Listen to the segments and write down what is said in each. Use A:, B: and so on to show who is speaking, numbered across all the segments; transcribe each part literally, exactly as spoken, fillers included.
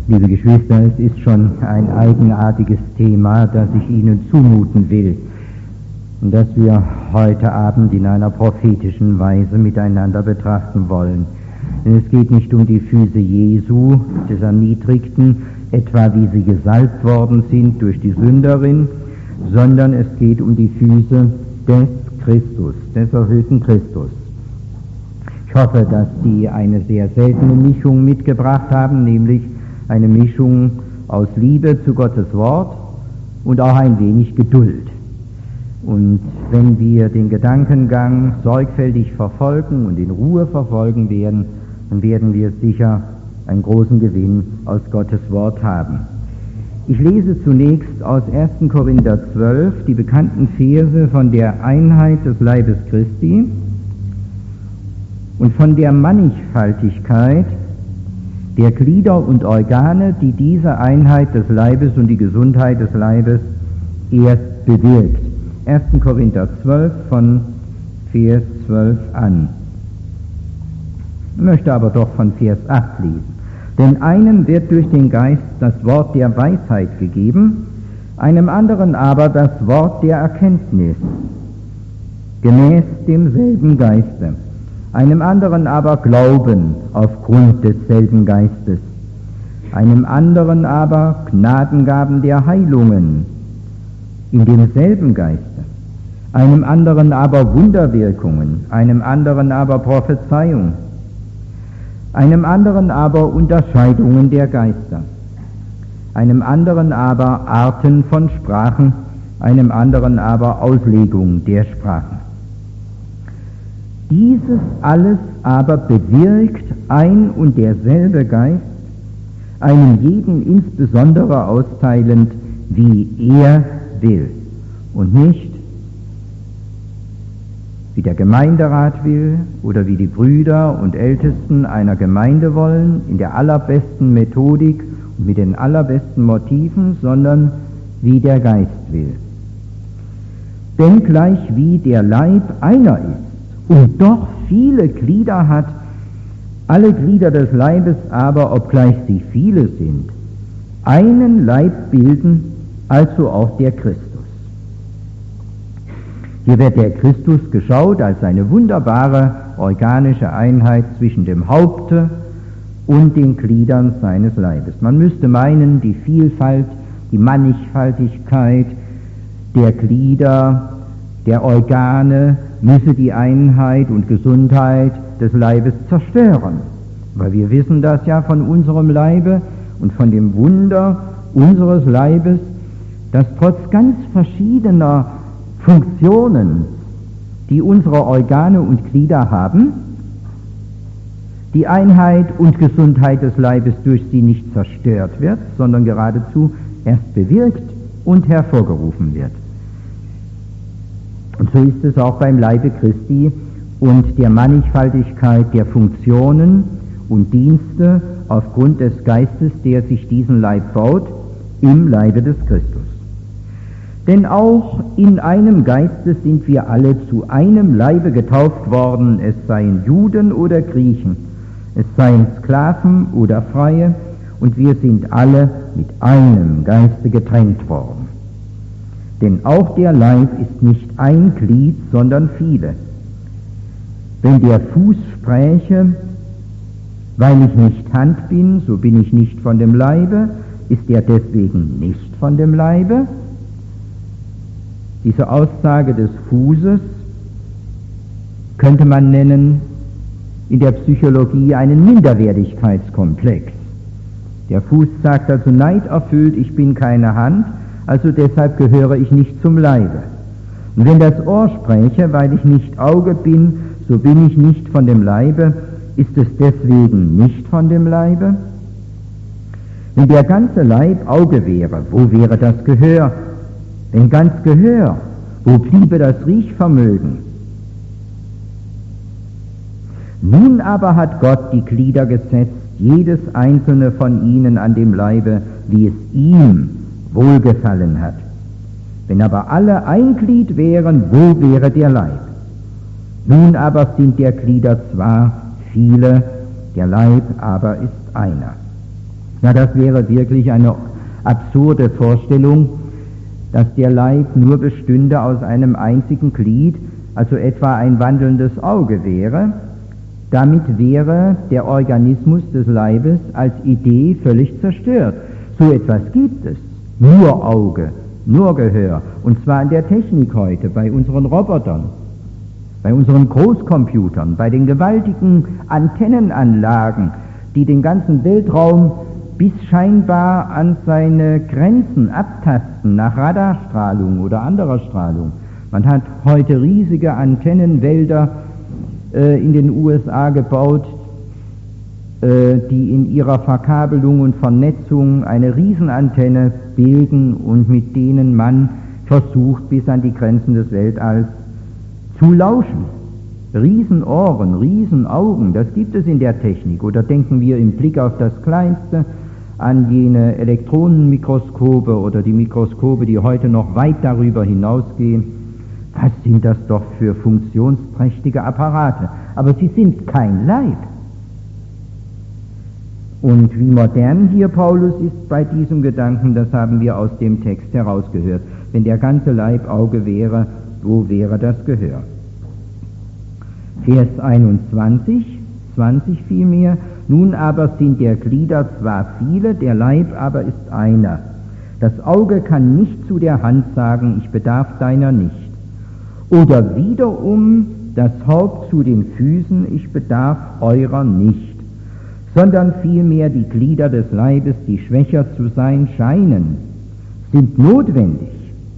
A: Liebe Geschwister, es ist schon ein eigenartiges Thema, das ich Ihnen zumuten will, und das wir heute Abend in einer prophetischen Weise miteinander betrachten wollen. Denn es geht nicht um die Füße Jesu, des Erniedrigten, etwa wie sie gesalbt worden sind durch die Sünderin, sondern es geht um die Füße des Christus, des erhöhten Christus. Ich hoffe, dass Sie eine sehr seltene Mischung mitgebracht haben, nämlich eine Mischung aus Liebe zu Gottes Wort und auch ein wenig Geduld. Und wenn wir den Gedankengang sorgfältig verfolgen und in Ruhe verfolgen werden, dann werden wir sicher einen großen Gewinn aus Gottes Wort haben. Ich lese zunächst aus ersten Korinther zwölf die bekannten Verse von der Einheit des Leibes Christi und von der Mannigfaltigkeit der Glieder und Organe, die diese Einheit des Leibes und die Gesundheit des Leibes erst bewirkt. ersten Korinther zwölf von Vers zwölf an. Ich möchte aber doch von Vers acht lesen. Denn einem wird durch den Geist das Wort der Weisheit gegeben, einem anderen aber das Wort der Erkenntnis, gemäß demselben Geiste, einem anderen aber Glauben aufgrund desselben Geistes, einem anderen aber Gnadengaben der Heilungen in demselben Geiste, einem anderen aber Wunderwirkungen, einem anderen aber Prophezeiung, einem anderen aber Unterscheidungen der Geister, einem anderen aber Arten von Sprachen, einem anderen aber Auslegung der Sprachen. Dieses alles aber bewirkt ein und derselbe Geist, einem jeden insbesondere austeilend, wie er will, und nicht wie der Gemeinderat will oder wie die Brüder und Ältesten einer Gemeinde wollen, in der allerbesten Methodik und mit den allerbesten Motiven, sondern wie der Geist will. Denn gleich wie der Leib einer ist und doch viele Glieder hat, alle Glieder des Leibes aber, obgleich sie viele sind, einen Leib bilden, also auch der Christus. Hier wird der Christus geschaut als eine wunderbare organische Einheit zwischen dem Haupte und den Gliedern seines Leibes. Man müsste meinen, die Vielfalt, die Mannigfaltigkeit der Glieder, der Organe müsse die Einheit und Gesundheit des Leibes zerstören. Weil wir wissen das ja von unserem Leibe und von dem Wunder unseres Leibes, dass trotz ganz verschiedener Funktionen, die unsere Organe und Glieder haben, die Einheit und Gesundheit des Leibes durch sie nicht zerstört wird, sondern geradezu erst bewirkt und hervorgerufen wird. Und so ist es auch beim Leibe Christi und der Mannigfaltigkeit der Funktionen und Dienste aufgrund des Geistes, der sich diesen Leib baut, im Leibe des Christus. Denn auch in einem Geiste sind wir alle zu einem Leibe getauft worden, es seien Juden oder Griechen, es seien Sklaven oder Freie, und wir sind alle mit einem Geiste getränkt worden. Denn auch der Leib ist nicht ein Glied, sondern viele. Wenn der Fuß spräche, weil ich nicht Hand bin, so bin ich nicht von dem Leibe, ist er deswegen nicht von dem Leibe? Diese Aussage des Fußes könnte man nennen in der Psychologie einen Minderwertigkeitskomplex. Der Fuß sagt also neiderfüllt, ich bin keine Hand, also deshalb gehöre ich nicht zum Leibe. Und wenn das Ohr spräche, weil ich nicht Auge bin, so bin ich nicht von dem Leibe, ist es deswegen nicht von dem Leibe? Wenn der ganze Leib Auge wäre, wo wäre das Gehör? Wenn ganz Gehör, wo bliebe das Riechvermögen? Nun aber hat Gott die Glieder gesetzt, jedes einzelne von ihnen an dem Leibe, wie es ihm wohlgefallen hat. Wenn aber alle ein Glied wären, wo wäre der Leib? Nun aber sind der Glieder zwar viele, der Leib aber ist einer. Na, das wäre wirklich eine absurde Vorstellung, dass der Leib nur bestünde aus einem einzigen Glied, also etwa ein wandelndes Auge wäre. Damit wäre der Organismus des Leibes als Idee völlig zerstört. So etwas gibt es. Nur Auge, nur Gehör. Und zwar in der Technik heute, bei unseren Robotern, bei unseren Großcomputern, bei den gewaltigen Antennenanlagen, die den ganzen Weltraum bis scheinbar an seine Grenzen abtasten, nach Radarstrahlung oder anderer Strahlung. Man hat heute riesige Antennenwälder äh, in den U S A gebaut, äh, die in ihrer Verkabelung und Vernetzung eine Riesenantenne bilden und mit denen man versucht, bis an die Grenzen des Weltalls zu lauschen. Riesenohren, Riesenaugen, das gibt es in der Technik. Oder denken wir im Blick auf das Kleinste an jene Elektronenmikroskope oder die Mikroskope, die heute noch weit darüber hinausgehen. Was sind das doch für funktionsträchtige Apparate? Aber sie sind kein Leib. Und wie modern hier Paulus ist bei diesem Gedanken, das haben wir aus dem Text herausgehört. Wenn der ganze Leib Auge wäre, wo wäre das Gehör? Vers einundzwanzig, zwanzig vielmehr, nun aber sind der Glieder zwar viele, der Leib aber ist einer. Das Auge kann nicht zu der Hand sagen, ich bedarf deiner nicht. Oder wiederum das Haupt zu den Füßen, ich bedarf eurer nicht. Sondern vielmehr die Glieder des Leibes, die schwächer zu sein scheinen, sind notwendig.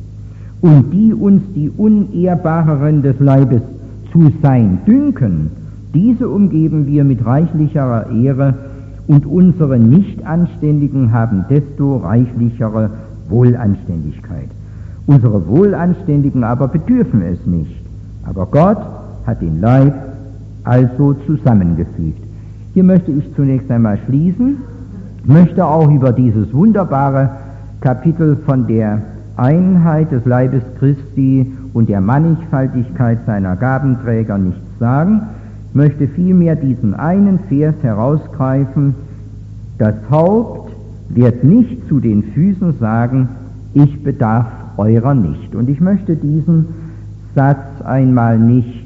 A: Und die uns die unehrbareren des Leibes zu sein dünken, diese umgeben wir mit reichlicherer Ehre, und unsere Nichtanständigen haben desto reichlichere Wohlanständigkeit. Unsere Wohlanständigen aber bedürfen es nicht. Aber Gott hat den Leib also zusammengefügt. Hier möchte ich zunächst einmal schließen, möchte auch über dieses wunderbare Kapitel von der Einheit des Leibes Christi und der Mannigfaltigkeit seiner Gabenträger nichts sagen, möchte vielmehr diesen einen Vers herausgreifen: Das Haupt wird nicht zu den Füßen sagen, ich bedarf eurer nicht. Und ich möchte diesen Satz einmal nicht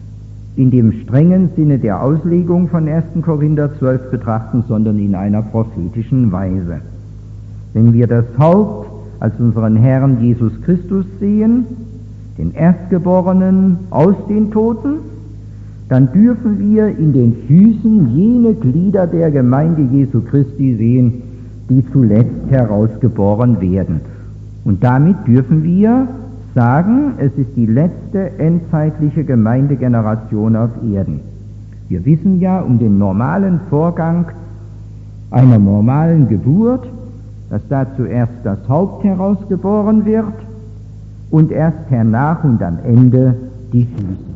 A: in dem strengen Sinne der Auslegung von ersten Korinther zwölf betrachten, sondern in einer prophetischen Weise. Wenn wir das Haupt als unseren Herrn Jesus Christus sehen, den Erstgeborenen aus den Toten, dann dürfen wir in den Füßen jene Glieder der Gemeinde Jesu Christi sehen, die zuletzt herausgeboren werden. Und damit dürfen wir sagen, es ist die letzte endzeitliche Gemeindegeneration auf Erden. Wir wissen ja um den normalen Vorgang einer normalen Geburt, dass da zuerst das Haupt herausgeboren wird und erst hernach und am Ende die Füße.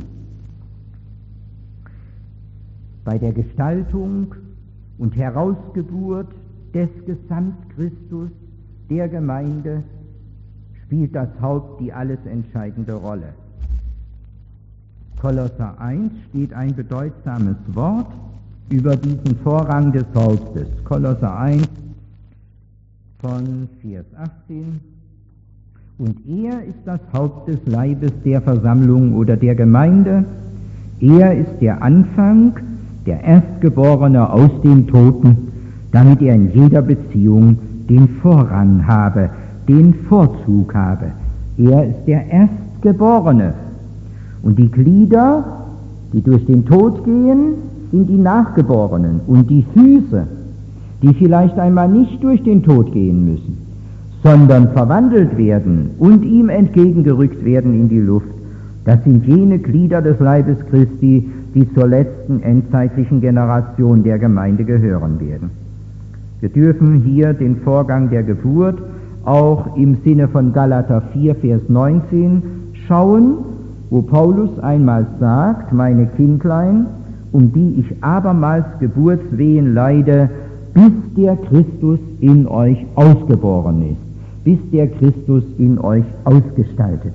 A: Bei der Gestaltung und Herausgeburt des Gesamtchristus, der Gemeinde, spielt das Haupt die alles entscheidende Rolle. Kolosser eins steht ein bedeutsames Wort über diesen Vorrang des Hauptes. Kolosser eins von Vers achtzehn. Und er ist das Haupt des Leibes der Versammlung oder der Gemeinde. Er ist der Anfang, der Erstgeborene aus den Toten, damit er in jeder Beziehung den Vorrang habe, den Vorzug habe. Er ist der Erstgeborene. Und die Glieder, die durch den Tod gehen, sind die Nachgeborenen. Und die Füße, die vielleicht einmal nicht durch den Tod gehen müssen, sondern verwandelt werden und ihm entgegengerückt werden in die Luft, das sind jene Glieder des Leibes Christi, die zur letzten endzeitlichen Generation der Gemeinde gehören werden. Wir dürfen hier den Vorgang der Geburt auch im Sinne von Galater vier, Vers neunzehn schauen, wo Paulus einmal sagt, meine Kindlein, um die ich abermals Geburtswehen leide, bis der Christus in euch ausgeboren ist, bis der Christus in euch ausgestaltet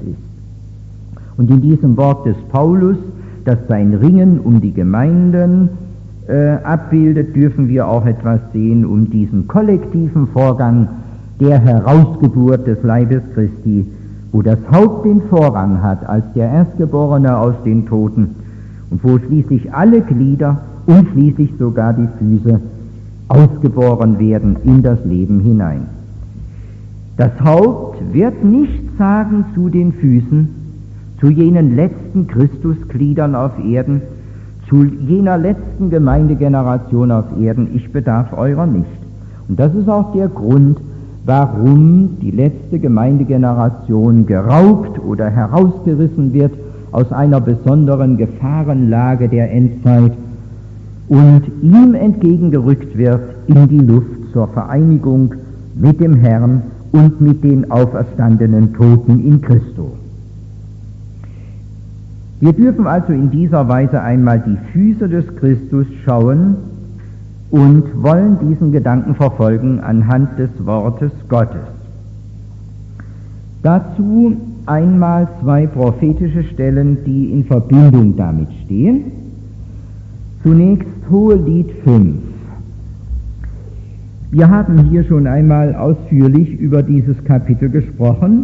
A: ist. Und in diesem Wort des Paulus, dass sein Ringen um die Gemeinden äh, abbildet, dürfen wir auch etwas sehen um diesen kollektiven Vorgang der Herausgeburt des Leibes Christi, wo das Haupt den Vorrang hat als der Erstgeborene aus den Toten und wo schließlich alle Glieder und schließlich sogar die Füße ausgeboren werden in das Leben hinein. Das Haupt wird nichts sagen zu den Füßen, zu jenen letzten Christusgliedern auf Erden, zu jener letzten Gemeindegeneration auf Erden, ich bedarf eurer nicht. Und das ist auch der Grund, warum die letzte Gemeindegeneration geraubt oder herausgerissen wird aus einer besonderen Gefahrenlage der Endzeit und ihm entgegengerückt wird in die Luft zur Vereinigung mit dem Herrn und mit den auferstandenen Toten in Christo. Wir dürfen also in dieser Weise einmal die Füße des Christus schauen und wollen diesen Gedanken verfolgen anhand des Wortes Gottes. Dazu einmal zwei prophetische Stellen, die in Verbindung damit stehen. Zunächst Hohelied fünf. Wir haben hier schon einmal ausführlich über dieses Kapitel gesprochen,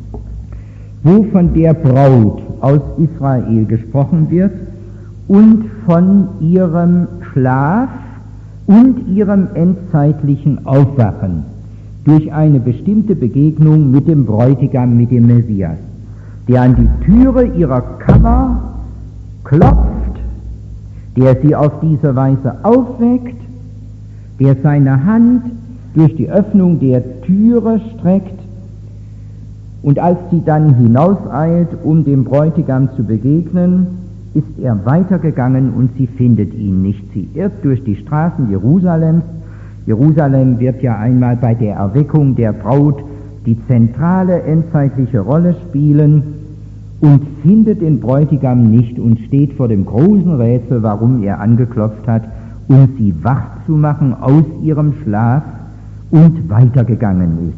A: wo von der Braut aus Israel gesprochen wird und von ihrem Schlaf und ihrem endzeitlichen Aufwachen durch eine bestimmte Begegnung mit dem Bräutigam, mit dem Messias, der an die Türe ihrer Kammer klopft, der sie auf diese Weise aufweckt, der seine Hand durch die Öffnung der Türe streckt, und als sie dann hinauseilt, um dem Bräutigam zu begegnen, ist er weitergegangen und sie findet ihn nicht. Sie irrt durch die Straßen Jerusalems. Jerusalem wird ja einmal bei der Erweckung der Braut die zentrale endzeitliche Rolle spielen und findet den Bräutigam nicht und steht vor dem großen Rätsel, warum er angeklopft hat, um sie wach zu machen aus ihrem Schlaf und weitergegangen ist.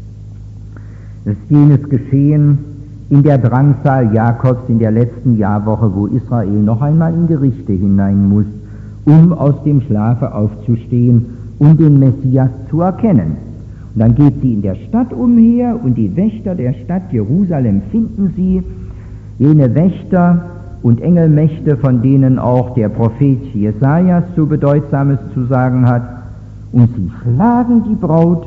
A: Es ist jenes Geschehen in der Drangsal Jakobs in der letzten Jahrwoche, wo Israel noch einmal in Gerichte hinein muss, um aus dem Schlafe aufzustehen und den Messias zu erkennen. Und dann geht sie in der Stadt umher und die Wächter der Stadt Jerusalem finden sie, jene Wächter und Engelmächte, von denen auch der Prophet Jesajas so Bedeutsames zu sagen hat, und sie schlagen die Braut,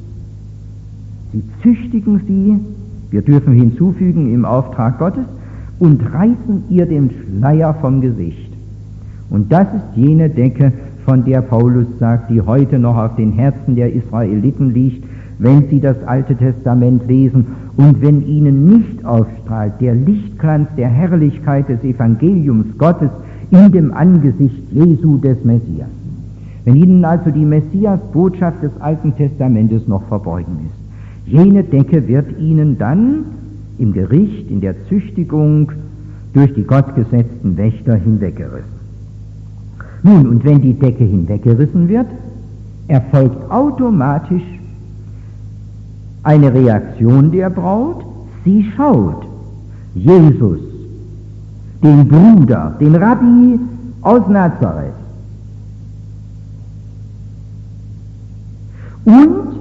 A: sie züchtigen sie, wir dürfen hinzufügen im Auftrag Gottes, und reißen ihr den Schleier vom Gesicht. Und das ist jene Decke, von der Paulus sagt, die heute noch auf den Herzen der Israeliten liegt, wenn sie das Alte Testament lesen und wenn ihnen nicht aufstrahlt der Lichtglanz der Herrlichkeit des Evangeliums Gottes in dem Angesicht Jesu des Messias. Wenn ihnen also die Messias-Botschaft des Alten Testamentes noch verborgen ist. Jene Decke wird ihnen dann im Gericht, in der Züchtigung durch die gottgesetzten Wächter hinweggerissen. Nun, und wenn die Decke hinweggerissen wird, erfolgt automatisch eine Reaktion der Braut. Sie schaut Jesus, den Bruder, den Rabbi aus Nazareth. Und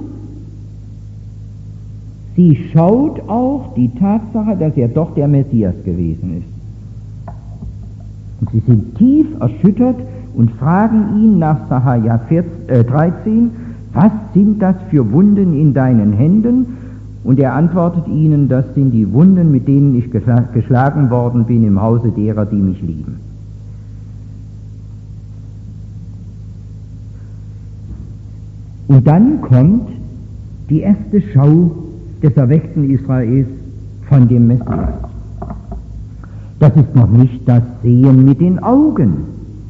A: sie schaut auch die Tatsache, dass er doch der Messias gewesen ist. Und sie sind tief erschüttert und fragen ihn nach Sacharja dreizehn, was sind das für Wunden in deinen Händen? Und er antwortet ihnen, das sind die Wunden, mit denen ich geschlagen worden bin im Hause derer, die mich lieben. Und dann kommt die erste Schau des erweckten Israels von dem Messias. Das ist noch nicht das Sehen mit den Augen.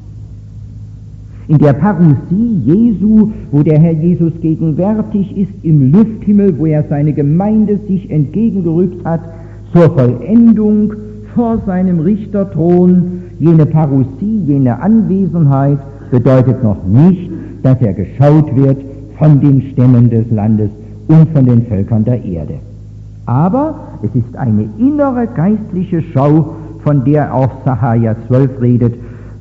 A: In der Parousie Jesu, wo der Herr Jesus gegenwärtig ist, im Lufthimmel, wo er seine Gemeinde sich entgegengerückt hat, zur Vollendung vor seinem Richterthron, jene Parousie, jene Anwesenheit, bedeutet noch nicht, dass er geschaut wird von den Stämmen des Landes und von den Völkern der Erde. Aber es ist eine innere geistliche Schau, von der auch Sacharja zwölf redet,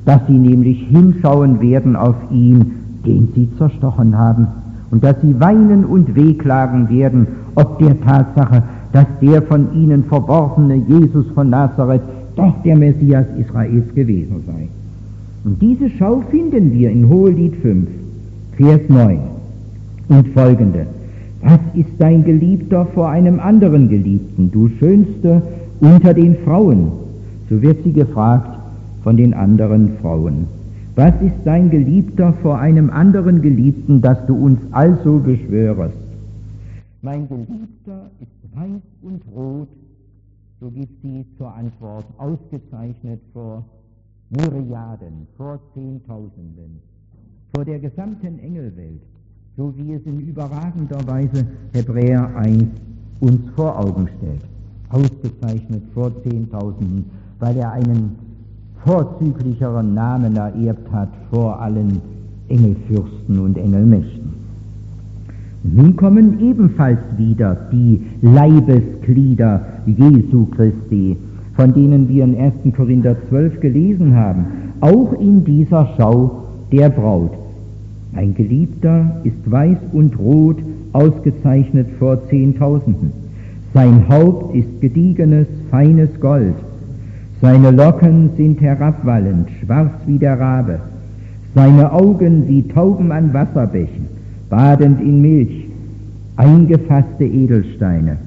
A: dass sie nämlich hinschauen werden auf ihn, den sie zerstochen haben, und dass sie weinen und wehklagen werden, ob der Tatsache, dass der von ihnen verworfene Jesus von Nazareth doch der Messias Israels gewesen sei. Und diese Schau finden wir in Hohelied fünf, Vers neun und folgende. Was ist dein Geliebter vor einem anderen Geliebten, du Schönste unter den Frauen? So wird sie gefragt von den anderen Frauen. Was ist dein Geliebter vor einem anderen Geliebten, dass du uns also beschwörest? Mein Geliebter ist weiß und rot, so gibt sie zur Antwort, ausgezeichnet vor Myriaden, vor Zehntausenden, vor der gesamten Engelwelt, so wie es in überragender Weise Hebräer eins uns vor Augen stellt. Ausgezeichnet vor Zehntausenden, weil er einen vorzüglicheren Namen ererbt hat vor allen Engelfürsten und Engelmächten. Nun kommen ebenfalls wieder die Leibesglieder Jesu Christi, von denen wir in ersten Korinther zwölf gelesen haben, auch in dieser Schau der Braut. Ein Geliebter ist weiß und rot, ausgezeichnet vor Zehntausenden. Sein Haupt ist gediegenes, feines Gold. Seine Locken sind herabwallend, schwarz wie der Rabe. Seine Augen wie Tauben an Wasserbächen, badend in Milch, eingefasste Edelsteine.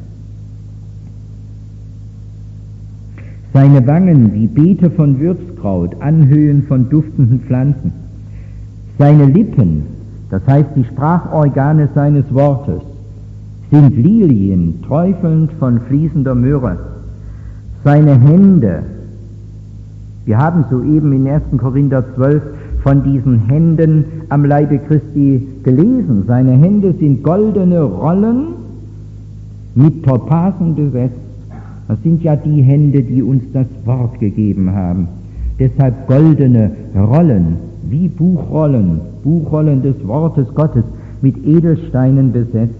A: Seine Wangen wie Beete von Würzkraut, Anhöhen von duftenden Pflanzen. Seine Lippen, das heißt die Sprachorgane seines Wortes, sind Lilien, träufelnd von fließender Myrrhe. Seine Hände, wir haben soeben in ersten Korinther zwölf von diesen Händen am Leibe Christi gelesen. Seine Hände sind goldene Rollen mit Topasen besetzt. Das sind ja die Hände, die uns das Wort gegeben haben. Deshalb goldene Rollen, wie Buchrollen, Buchrollen des Wortes Gottes, mit Edelsteinen besetzt.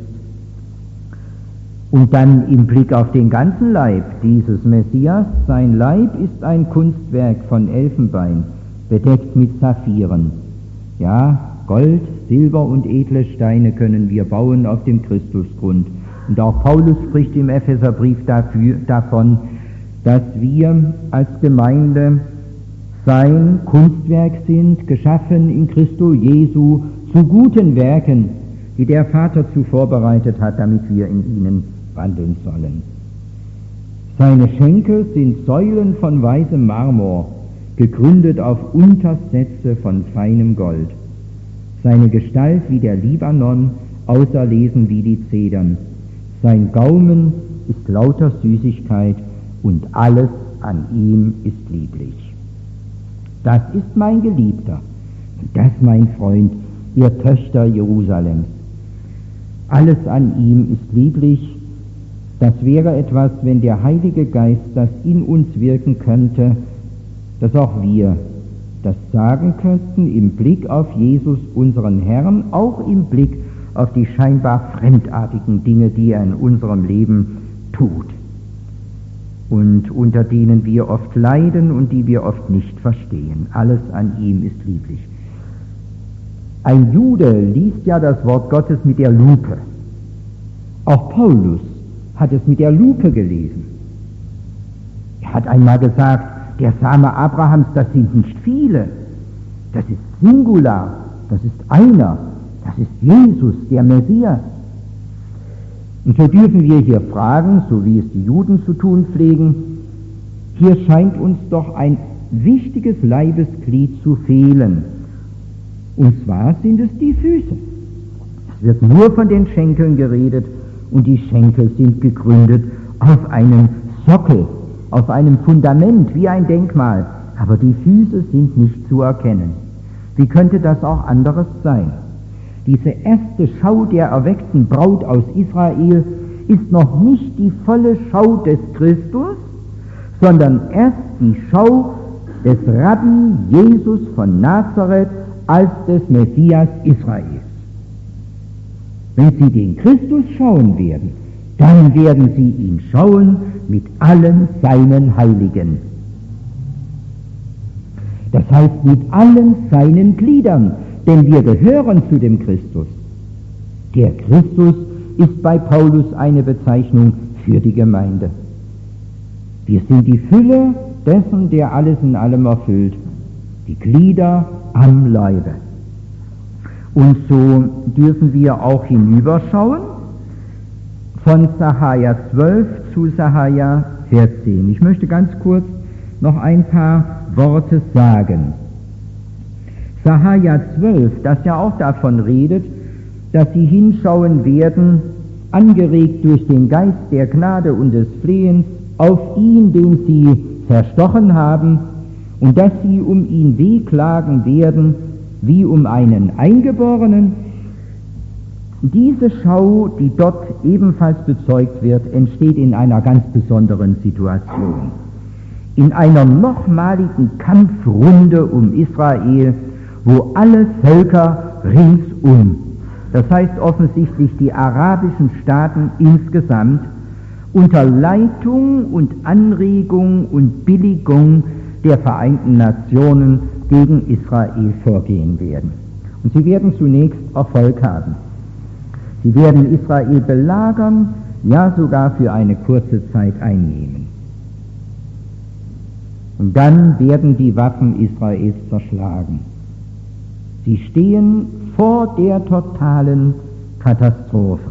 A: Und dann im Blick auf den ganzen Leib dieses Messias, sein Leib ist ein Kunstwerk von Elfenbein, bedeckt mit Saphiren. Ja, Gold, Silber und edle Steine können wir bauen auf dem Christusgrund. Und auch Paulus spricht im Epheserbrief dafür, davon, dass wir als Gemeinde sein Kunstwerk sind, geschaffen in Christo Jesu zu guten Werken, die der Vater zuvor bereitet hat, damit wir in ihnen wandeln sollen. Seine Schenkel sind Säulen von weißem Marmor, gegründet auf Untersätze von feinem Gold. Seine Gestalt wie der Libanon, auserlesen wie die Zedern. Sein Gaumen ist lauter Süßigkeit und alles an ihm ist lieblich. Das ist mein Geliebter und das mein Freund, ihr Töchter Jerusalems. Alles an ihm ist lieblich. Das wäre etwas, wenn der Heilige Geist das in uns wirken könnte, dass auch wir das sagen könnten im Blick auf Jesus, unseren Herrn, auch im Blick auf die scheinbar fremdartigen Dinge, die er in unserem Leben tut und unter denen wir oft leiden und die wir oft nicht verstehen. Alles an ihm ist lieblich. Ein Jude liest ja das Wort Gottes mit der Lupe. Auch Paulus hat es mit der Lupe gelesen. Er hat einmal gesagt, der Same Abrahams, das sind nicht viele, das ist Singular, das ist einer, das ist Jesus, der Messias. Und so dürfen wir hier fragen, so wie es die Juden zu tun pflegen, hier scheint uns doch ein wichtiges Leibesglied zu fehlen. Und zwar sind es die Füße. Es wird nur von den Schenkeln geredet und die Schenkel sind gegründet auf einem Sockel, auf einem Fundament, wie ein Denkmal. Aber die Füße sind nicht zu erkennen. Wie könnte das auch anderes sein? Diese erste Schau der erweckten Braut aus Israel ist noch nicht die volle Schau des Christus, sondern erst die Schau des Rabbi Jesus von Nazareth als des Messias Israels. Wenn Sie den Christus schauen werden, dann werden Sie ihn schauen mit allen seinen Heiligen. Das heißt mit allen seinen Gliedern, denn wir gehören zu dem Christus. Der Christus ist bei Paulus eine Bezeichnung für die Gemeinde. Wir sind die Fülle dessen, der alles in allem erfüllt. Die Glieder am Leibe. Und so dürfen wir auch hinüberschauen von Sacharja zwölf zu Sacharja vierzehn. Ich möchte ganz kurz noch ein paar Worte sagen. Sacharja zwölf, das ja auch davon redet, dass sie hinschauen werden, angeregt durch den Geist der Gnade und des Flehens, auf ihn, den sie zerstochen haben, und dass sie um ihn wehklagen werden, wie um einen Eingeborenen. Diese Schau, die dort ebenfalls bezeugt wird, entsteht in einer ganz besonderen Situation. In einer nochmaligen Kampfrunde um Israel, wo alle Völker ringsum, das heißt offensichtlich die arabischen Staaten insgesamt, unter Leitung und Anregung und Billigung der Vereinten Nationen gegen Israel vorgehen werden. Und sie werden zunächst Erfolg haben. Sie werden Israel belagern, ja sogar für eine kurze Zeit einnehmen. Und dann werden die Waffen Israels zerschlagen. Sie stehen vor der totalen Katastrophe.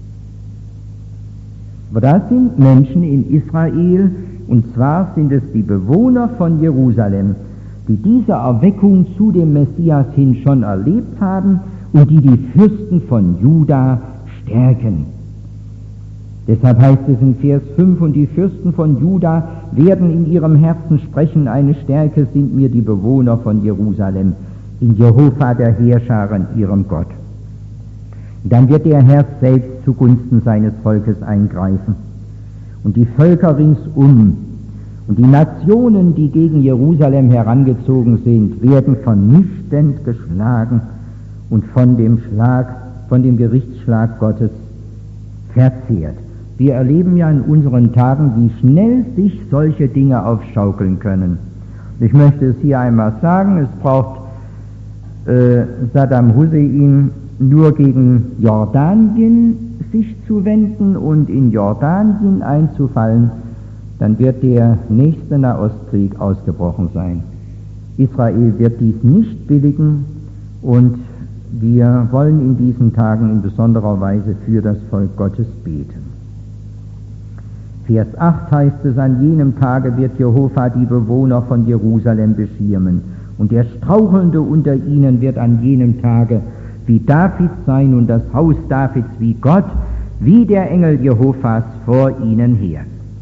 A: Aber da sind Menschen in Israel, und zwar sind es die Bewohner von Jerusalem, die diese Erweckung zu dem Messias hin schon erlebt haben und die die Fürsten von Juda stärken. Deshalb heißt es in Vers fünf, und die Fürsten von Juda werden in ihrem Herzen sprechen, eine Stärke sind mir die Bewohner von Jerusalem, in Jehova der Heerscharen, ihrem Gott. Und dann wird der Herr selbst zugunsten seines Volkes eingreifen. Und die Völker ringsum und die Nationen, die gegen Jerusalem herangezogen sind, werden vernichtend geschlagen und von dem Schlag, von dem Gerichtsschlag Gottes verzehrt. Wir erleben ja in unseren Tagen, wie schnell sich solche Dinge aufschaukeln können. Ich möchte es hier einmal sagen, es braucht äh, Saddam Hussein nur gegen Jordanien sich zu wenden und in Jordanien einzufallen, dann wird der nächste Nahostkrieg ausgebrochen sein. Israel wird dies nicht billigen und wir wollen in diesen Tagen in besonderer Weise für das Volk Gottes beten. Vers acht heißt es, an jenem Tage wird Jehova die Bewohner von Jerusalem beschirmen, und der Strauchelnde unter ihnen wird an jenem Tage wie David sein und das Haus Davids wie Gott, wie der Engel Jehovas vor ihnen her.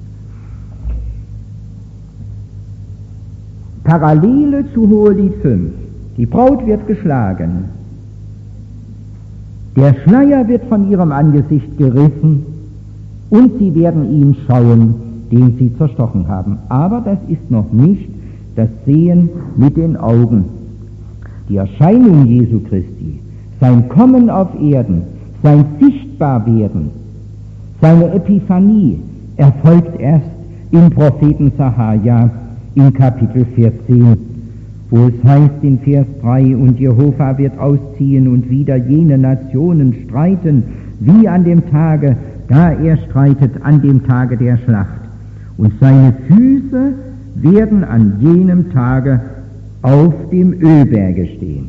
A: Parallele zu Hohelied fünf. Die Braut wird geschlagen. Der Schleier wird von ihrem Angesicht gerissen und sie werden ihn schauen, den sie zerstochen haben. Aber das ist noch nicht das Sehen mit den Augen. Die Erscheinung Jesu Christi, sein Kommen auf Erden, sein Sichtbarwerden, seine Epiphanie erfolgt erst im Propheten Sacharja in Kapitel vierzehn, wo es heißt in Vers drei, und Jehova wird ausziehen und wieder jene Nationen streiten, wie an dem Tage, da er streitet, an dem Tage der Schlacht. Und seine Füße werden an jenem Tage auf dem Ölberge stehen.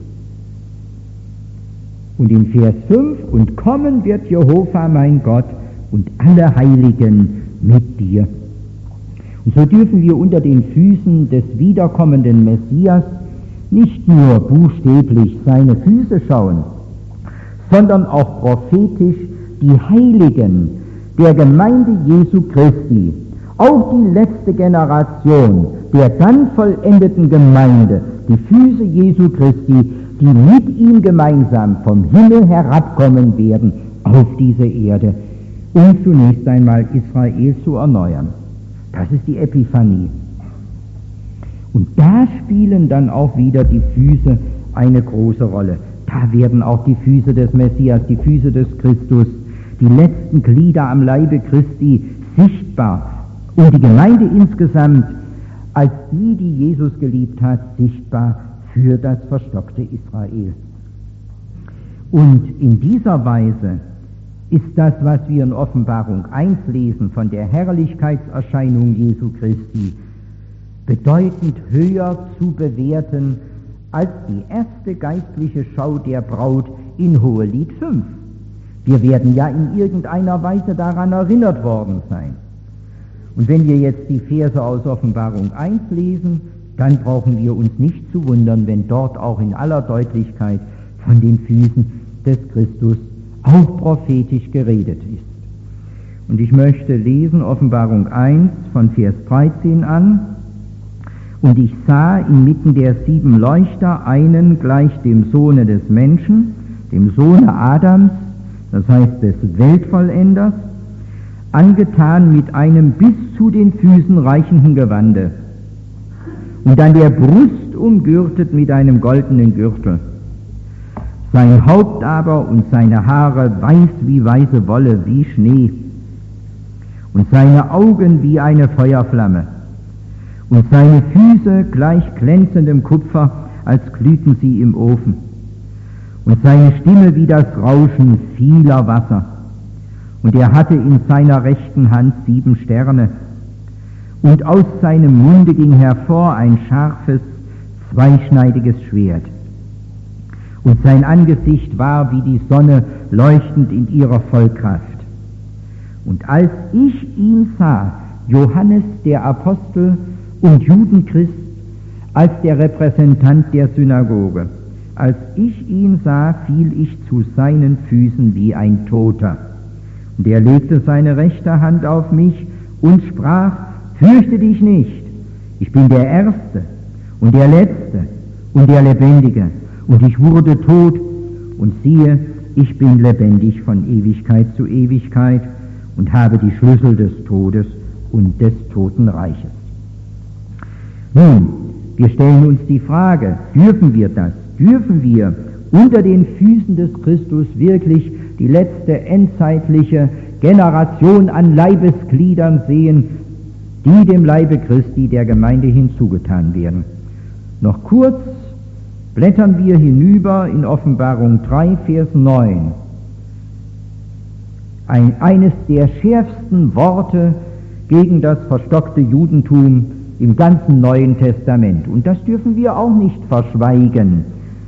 A: Und in Vers fünf, und kommen wird Jehova mein Gott und alle Heiligen mit dir. Und so dürfen wir unter den Füßen des wiederkommenden Messias nicht nur buchstäblich seine Füße schauen, sondern auch prophetisch die Heiligen der Gemeinde Jesu Christi, auch die letzte Generation der dann vollendeten Gemeinde, die Füße Jesu Christi, die mit ihm gemeinsam vom Himmel herabkommen werden auf diese Erde, um zunächst einmal Israel zu erneuern. Das ist die Epiphanie. Und da spielen dann auch wieder die Füße eine große Rolle. Da werden auch die Füße des Messias, die Füße des Christus, die letzten Glieder am Leibe Christi sichtbar. Und die Gemeinde insgesamt als die, die Jesus geliebt hat, sichtbar für das verstockte Israel. Und in dieser Weise ist das, was wir in Offenbarung eins lesen von der Herrlichkeitserscheinung Jesu Christi, bedeutend höher zu bewerten als die erste geistliche Schau der Braut in Hohelied fünf. Wir werden ja in irgendeiner Weise daran erinnert worden sein. Und wenn wir jetzt die Verse aus Offenbarung eins lesen, dann brauchen wir uns nicht zu wundern, wenn dort auch in aller Deutlichkeit von den Füßen des Christus auch prophetisch geredet ist. Und ich möchte lesen Offenbarung eins von Vers dreizehn an. Und ich sah inmitten der sieben Leuchter einen gleich dem Sohne des Menschen, dem Sohne Adams, das heißt des Weltvollenders, angetan mit einem bis zu den Füßen reichenden Gewande und an der Brust umgürtet mit einem goldenen Gürtel. Sein Haupt aber und seine Haare weiß wie weiße Wolle, wie Schnee, und seine Augen wie eine Feuerflamme, und seine Füße gleich glänzendem Kupfer, als glühten sie im Ofen, und seine Stimme wie das Rauschen vieler Wasser. Und er hatte in seiner rechten Hand sieben Sterne, und aus seinem Munde ging hervor ein scharfes, zweischneidiges Schwert. Und sein Angesicht war wie die Sonne leuchtend in ihrer Vollkraft. Und als ich ihn sah, Johannes der Apostel und Judenchrist, als der Repräsentant der Synagoge, als ich ihn sah, fiel ich zu seinen Füßen wie ein Toter. Und er legte seine rechte Hand auf mich und sprach: Fürchte dich nicht, ich bin der Erste und der Letzte und der Lebendige, und ich wurde tot, und siehe, ich bin lebendig von Ewigkeit zu Ewigkeit und habe die Schlüssel des Todes und des Totenreiches. Nun, wir stellen uns die Frage, dürfen wir das? Dürfen wir unter den Füßen des Christus wirklich die letzte endzeitliche Generation an Leibesgliedern sehen, die dem Leibe Christi der Gemeinde hinzugetan werden? Noch kurz blättern wir hinüber in Offenbarung drei, Vers neun. Ein, eines der schärfsten Worte gegen das verstockte Judentum im ganzen Neuen Testament. Und das dürfen wir auch nicht verschweigen.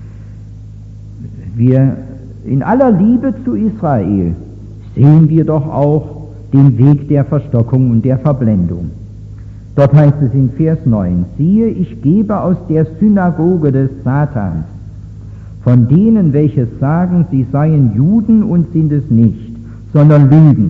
A: Wir, in aller Liebe zu Israel, sehen wir doch auch den Weg der Verstockung und der Verblendung. Dort heißt es in Vers neun, siehe, ich gebe aus der Synagoge des Satans, von denen, welche sagen, sie seien Juden und sind es nicht, sondern lügen.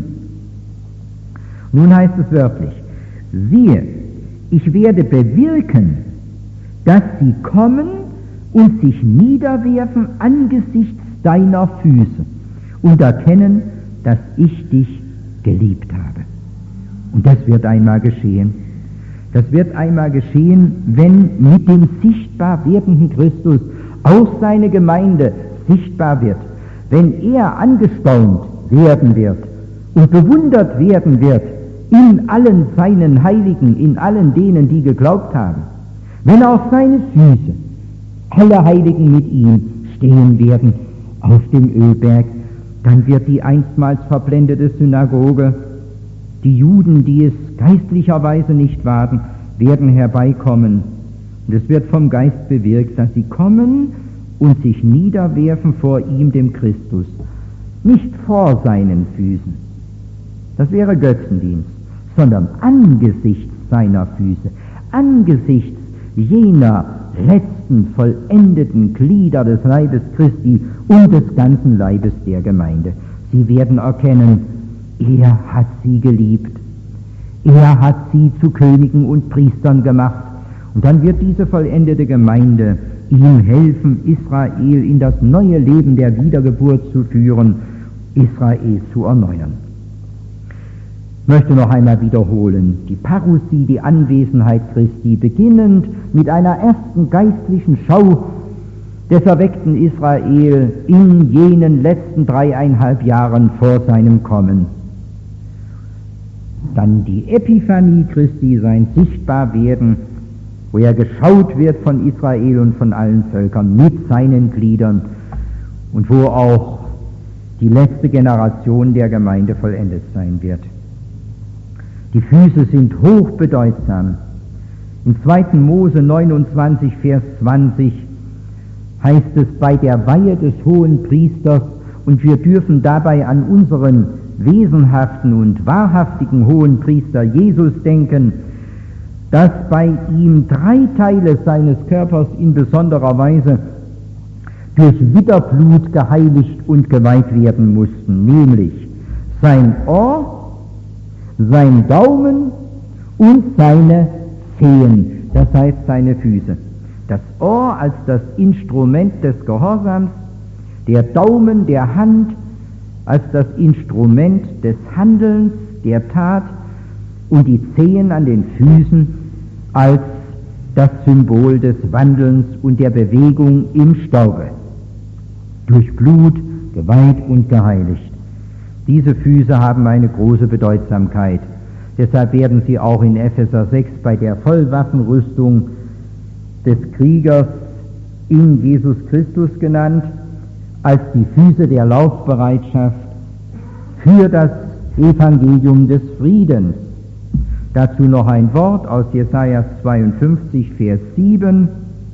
A: Nun heißt es wörtlich, siehe, ich werde bewirken, dass sie kommen und sich niederwerfen angesichts deiner Füße und erkennen, dass ich dich geliebt habe. Und das wird einmal geschehen. Das wird einmal geschehen, wenn mit dem sichtbar werdenden Christus auch seine Gemeinde sichtbar wird, wenn er angestaunt werden wird und bewundert werden wird in allen seinen Heiligen, in allen denen, die geglaubt haben, wenn auch seine Füße, alle Heiligen mit ihm stehen werden auf dem Ölberg, dann wird die einstmals verblendete Synagoge, die Juden, die es geistlicherweise nicht waren, werden herbeikommen. Und es wird vom Geist bewirkt, dass sie kommen und sich niederwerfen vor ihm, dem Christus. Nicht vor seinen Füßen, das wäre Götzendienst, sondern angesichts seiner Füße, angesichts jener letzten vollendeten Glieder des Leibes Christi und des ganzen Leibes der Gemeinde. Sie werden erkennen, er hat sie geliebt. Er hat sie zu Königen und Priestern gemacht. Und dann wird diese vollendete Gemeinde ihm helfen, Israel in das neue Leben der Wiedergeburt zu führen, Israel zu erneuern. Ich möchte noch einmal wiederholen, die Parousie, die Anwesenheit Christi, beginnend mit einer ersten geistlichen Schau des erweckten Israel in jenen letzten dreieinhalb Jahren vor seinem Kommen. Dann die Epiphanie Christi, sein Sichtbarwerden wo er geschaut wird von Israel und von allen Völkern mit seinen Gliedern und wo auch die letzte Generation der Gemeinde vollendet sein wird. Die Füße sind hochbedeutsam. In zweiten Mose neunundzwanzig, Vers zwanzig heißt es, bei der Weihe des hohen Priesters, und wir dürfen dabei an unseren wesenhaften und wahrhaftigen hohen Priester Jesus denken, dass bei ihm drei Teile seines Körpers in besonderer Weise durch Widderblut geheiligt und geweiht werden mussten, nämlich sein Ohr, sein Daumen und seine Zehen, das heißt seine Füße. Das Ohr als das Instrument des Gehorsams, der Daumen der Hand als das Instrument des Handelns, der Tat, und die Zehen an den Füßen als das Symbol des Wandelns und der Bewegung im Staube. Durch Blut geweiht und geheiligt. Diese Füße haben eine große Bedeutsamkeit. Deshalb werden sie auch in Epheser sechs bei der Vollwaffenrüstung des Kriegers in Jesus Christus genannt, als die Füße der Laufbereitschaft für das Evangelium des Friedens. Dazu noch ein Wort aus Jesaja zweiundfünfzig, Vers sieben.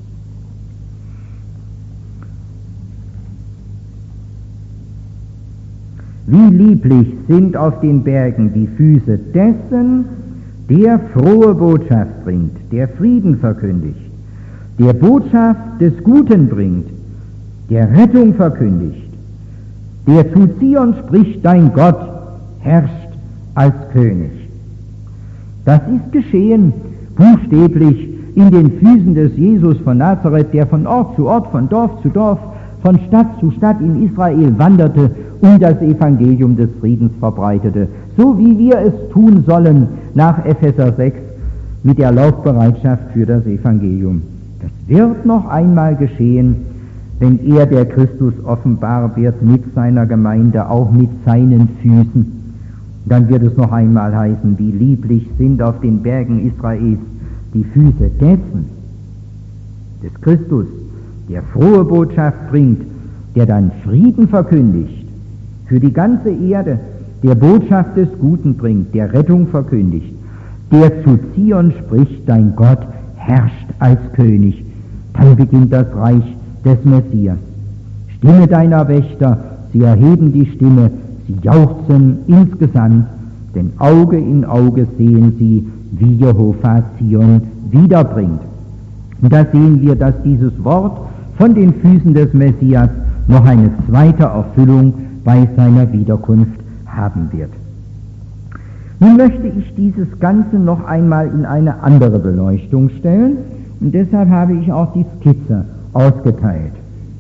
A: Wie lieblich sind auf den Bergen die Füße dessen, der frohe Botschaft bringt, der Frieden verkündigt, der Botschaft des Guten bringt, der Rettung verkündigt, der zu Zion spricht, dein Gott herrscht als König. Das ist geschehen, buchstäblich in den Füßen des Jesus von Nazareth, der von Ort zu Ort, von Dorf zu Dorf, von Stadt zu Stadt in Israel wanderte und das Evangelium des Friedens verbreitete, so wie wir es tun sollen nach Epheser sechs mit der Laufbereitschaft für das Evangelium. Das wird noch einmal geschehen, wenn er, der Christus, offenbar wird mit seiner Gemeinde, auch mit seinen Füßen. Dann wird es noch einmal heißen, wie lieblich sind auf den Bergen Israels die Füße dessen, des Christus, der frohe Botschaft bringt, der dann Frieden verkündigt für die ganze Erde, der Botschaft des Guten bringt, der Rettung verkündigt, der zu Zion spricht, dein Gott herrscht als König. Dann beginnt das Reich des Messias. Stimme deiner Wächter, sie erheben die Stimme, sie jauchzen insgesamt, denn Auge in Auge sehen sie, wie Jehova Zion wiederbringt. Und da sehen wir, dass dieses Wort von den Füßen des Messias noch eine zweite Erfüllung bei seiner Wiederkunft haben wird. Nun möchte ich dieses Ganze noch einmal in eine andere Beleuchtung stellen, und deshalb habe ich auch die Skizze ausgeteilt.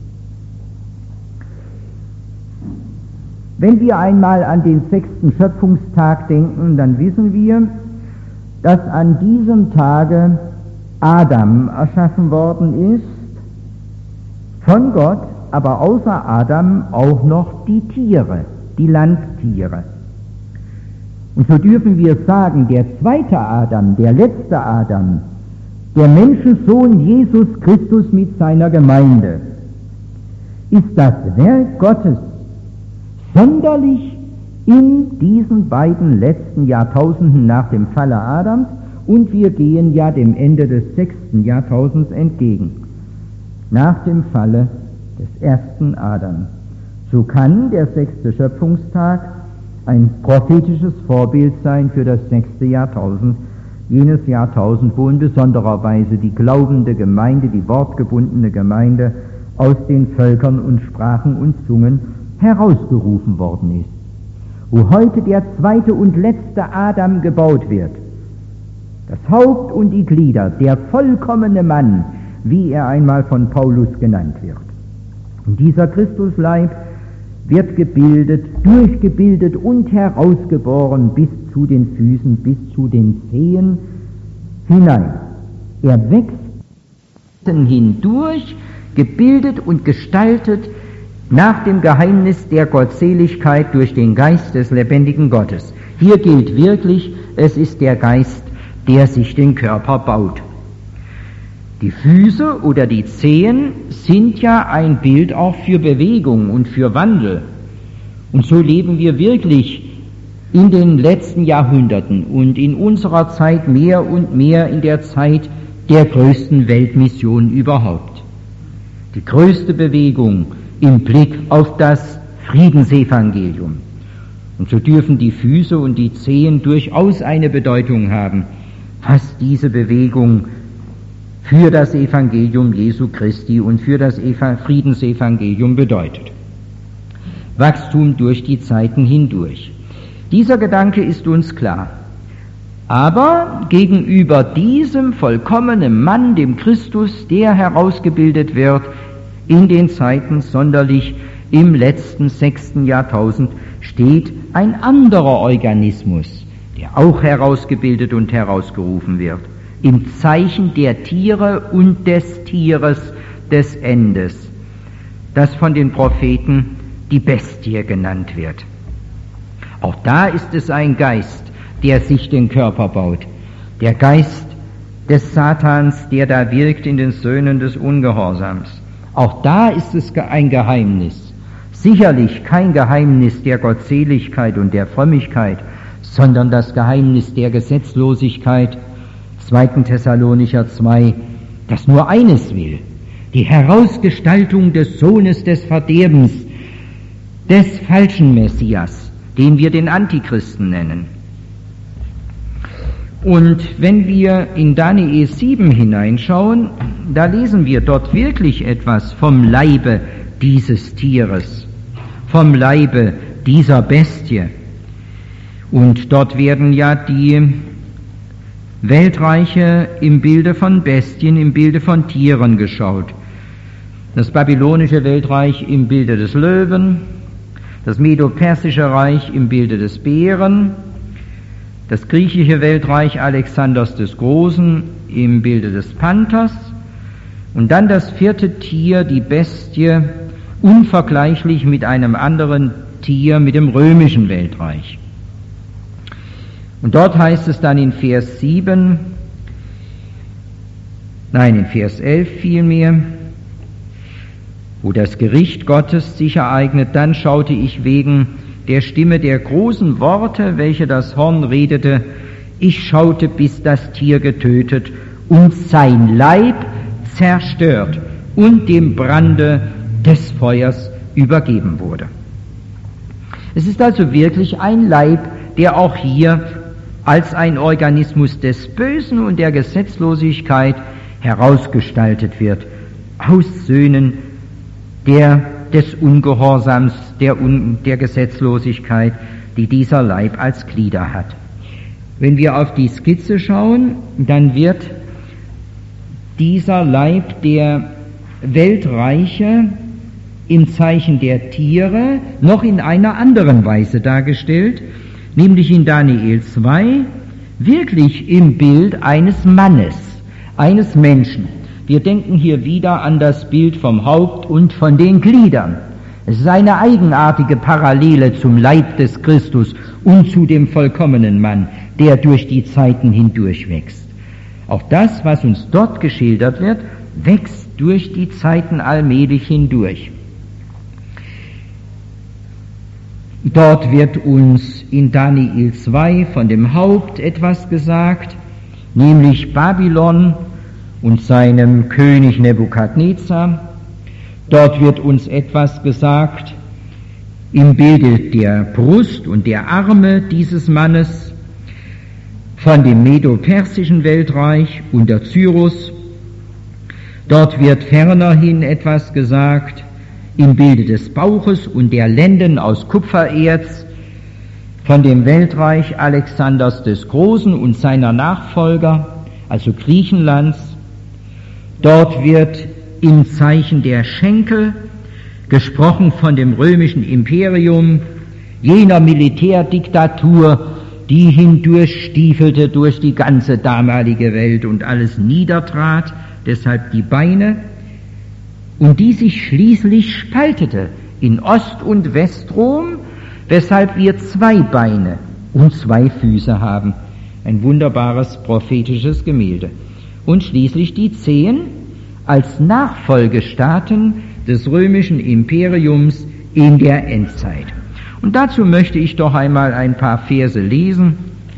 A: Wenn wir einmal an den sechsten Schöpfungstag denken, dann wissen wir, dass an diesem Tage Adam erschaffen worden ist, von Gott, aber außer Adam auch noch die Tiere, die Landtiere. Und so dürfen wir sagen, der zweite Adam, der letzte Adam, der Menschensohn Jesus Christus mit seiner Gemeinde, ist das Werk Gottes, sonderlich in diesen beiden letzten Jahrtausenden nach dem Falle Adams, und wir gehen ja dem Ende des sechsten Jahrtausends entgegen, nach dem Falle des ersten Adam. So kann der sechste Schöpfungstag ein prophetisches Vorbild sein für das sechste Jahrtausend, jenes Jahrtausend, wo in besonderer Weise die glaubende Gemeinde, die wortgebundene Gemeinde aus den Völkern und Sprachen und Zungen herausgerufen worden ist, wo heute der zweite und letzte Adam gebaut wird, das Haupt und die Glieder, der vollkommene Mann, wie er einmal von Paulus genannt wird. Und dieser Christusleib wird gebildet, durchgebildet und herausgeboren bis zu den Füßen, bis zu den Zehen hinein. Er wächst hindurch, gebildet und gestaltet nach dem Geheimnis der Gottseligkeit durch den Geist des lebendigen Gottes. Hier gilt wirklich, es ist der Geist, der sich den Körper baut. Die Füße oder die Zehen sind ja ein Bild auch für Bewegung und für Wandel. Und so leben wir wirklich in den letzten Jahrhunderten und in unserer Zeit mehr und mehr in der Zeit der größten Weltmission überhaupt. Die größte Bewegung im Blick auf das Friedensevangelium. Und so dürfen die Füße und die Zehen durchaus eine Bedeutung haben, was diese Bewegung für das Evangelium Jesu Christi und für das Friedensevangelium bedeutet. Wachstum durch die Zeiten hindurch. Dieser Gedanke ist uns klar. Aber gegenüber diesem vollkommenen Mann, dem Christus, der herausgebildet wird in den Zeiten, sonderlich im letzten sechsten Jahrtausend, steht ein anderer Organismus, der auch herausgebildet und herausgerufen wird, im Zeichen der Tiere und des Tieres des Endes, das von den Propheten die Bestie genannt wird. Auch da ist es ein Geist, der sich den Körper baut, der Geist des Satans, der da wirkt in den Söhnen des Ungehorsams. Auch da ist es ein Geheimnis, sicherlich kein Geheimnis der Gottseligkeit und der Frömmigkeit, sondern das Geheimnis der Gesetzlosigkeit, zweiten Thessalonicher zwei, das nur eines will, die Herausgestaltung des Sohnes des Verderbens, des falschen Messias, den wir den Antichristen nennen. Und wenn wir in Daniel sieben hineinschauen, da lesen wir dort wirklich etwas vom Leibe dieses Tieres, vom Leibe dieser Bestie. Und dort werden ja die Weltreiche im Bilde von Bestien, im Bilde von Tieren geschaut. Das babylonische Weltreich im Bilde des Löwen, das Medo-Persische Reich im Bilde des Bären, das griechische Weltreich Alexanders des Großen im Bilde des Panthers und dann das vierte Tier, die Bestie, unvergleichlich mit einem anderen Tier, mit dem römischen Weltreich. Und dort heißt es dann in Vers sieben, nein, in Vers elf vielmehr, wo das Gericht Gottes sich ereignet, dann schaute ich wegen der Stimme der großen Worte, welche das Horn redete, ich schaute, bis das Tier getötet und sein Leib zerstört und dem Brande des Feuers übergeben wurde. Es ist also wirklich ein Leib, der auch hier als ein Organismus des Bösen und der Gesetzlosigkeit herausgestaltet wird, aus Söhnen der, des Ungehorsams, der, Un, der Gesetzlosigkeit, die dieser Leib als Glieder hat. Wenn wir auf die Skizze schauen, dann wird dieser Leib der Weltreiche im Zeichen der Tiere noch in einer anderen Weise dargestellt, nämlich in Daniel zwei, wirklich im Bild eines Mannes, eines Menschen. Wir denken hier wieder an das Bild vom Haupt und von den Gliedern. Es ist eine eigenartige Parallele zum Leib des Christus und zu dem vollkommenen Mann, der durch die Zeiten hindurch wächst. Auch das, was uns dort geschildert wird, wächst durch die Zeiten allmählich hindurch. Dort wird uns in Daniel zwei von dem Haupt etwas gesagt, nämlich Babylon und seinem König Nebukadnezar. Dort wird uns etwas gesagt im Bilde der Brust und der Arme dieses Mannes von dem Medo-Persischen Weltreich unter Cyrus. Dort wird fernerhin etwas gesagt im Bilde des Bauches und der Lenden aus Kupfererz von dem Weltreich Alexanders des Großen und seiner Nachfolger, also Griechenlands. Dort wird im Zeichen der Schenkel gesprochen von dem römischen Imperium, jener Militärdiktatur, die hindurchstiefelte durch die ganze damalige Welt und alles niedertrat, deshalb die Beine, und die sich schließlich spaltete in Ost- und Westrom, weshalb wir zwei Beine und zwei Füße haben. Ein wunderbares prophetisches Gemälde. und schließlich die zehn als Nachfolgestaaten des römischen Imperiums in der Endzeit. Und dazu möchte ich doch einmal ein paar Verse lesen.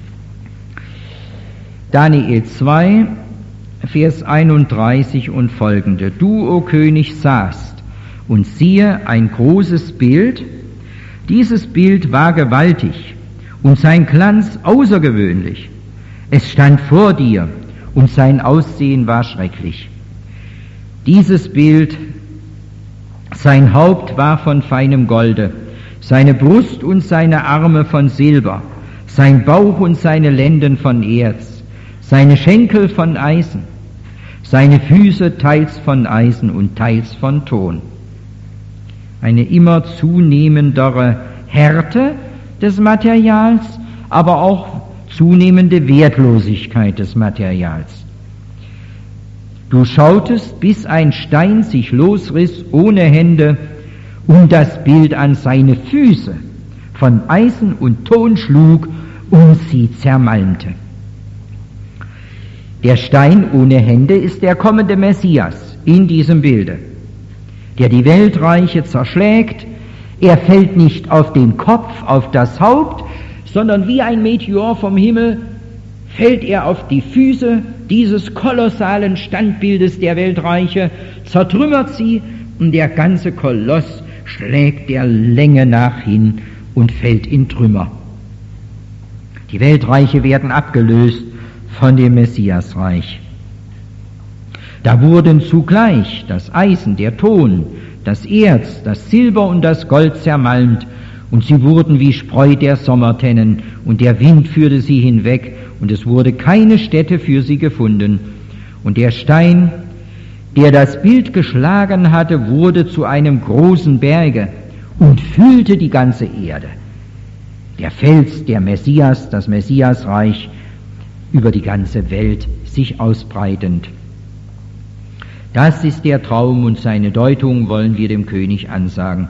A: Daniel zwei, Vers einunddreißig und folgende. Du, o König, sahst, und siehe, ein großes Bild. Dieses Bild war gewaltig und sein Glanz außergewöhnlich. Es stand vor dir und sein Aussehen war schrecklich. Dieses Bild, sein Haupt war von feinem Golde, seine Brust und seine Arme von Silber, sein Bauch und seine Lenden von Erz, seine Schenkel von Eisen, seine Füße teils von Eisen und teils von Ton. Eine immer zunehmendere Härte des Materials, aber auch zunehmende Wertlosigkeit des Materials. Du schautest, bis ein Stein sich losriss ohne Hände und das Bild an seine Füße von Eisen und Ton schlug und sie zermalmte. Der Stein ohne Hände ist der kommende Messias in diesem Bilde, der die Weltreiche zerschlägt. Er fällt nicht auf den Kopf, auf das Haupt, sondern wie ein Meteor vom Himmel fällt er auf die Füße dieses kolossalen Standbildes der Weltreiche, zertrümmert sie und der ganze Koloss schlägt der Länge nach hin und fällt in Trümmer. Die Weltreiche werden abgelöst von dem Messiasreich. Da wurden zugleich das Eisen, der Ton, das Erz, das Silber und das Gold zermalmt, und sie wurden wie Spreu der Sommertennen, und der Wind führte sie hinweg, und es wurde keine Stätte für sie gefunden. Und der Stein, der das Bild geschlagen hatte, wurde zu einem großen Berge und füllte die ganze Erde. Der Fels, der Messias, das Messiasreich, über die ganze Welt sich ausbreitend. Das ist der Traum, und seine Deutung wollen wir dem König ansagen.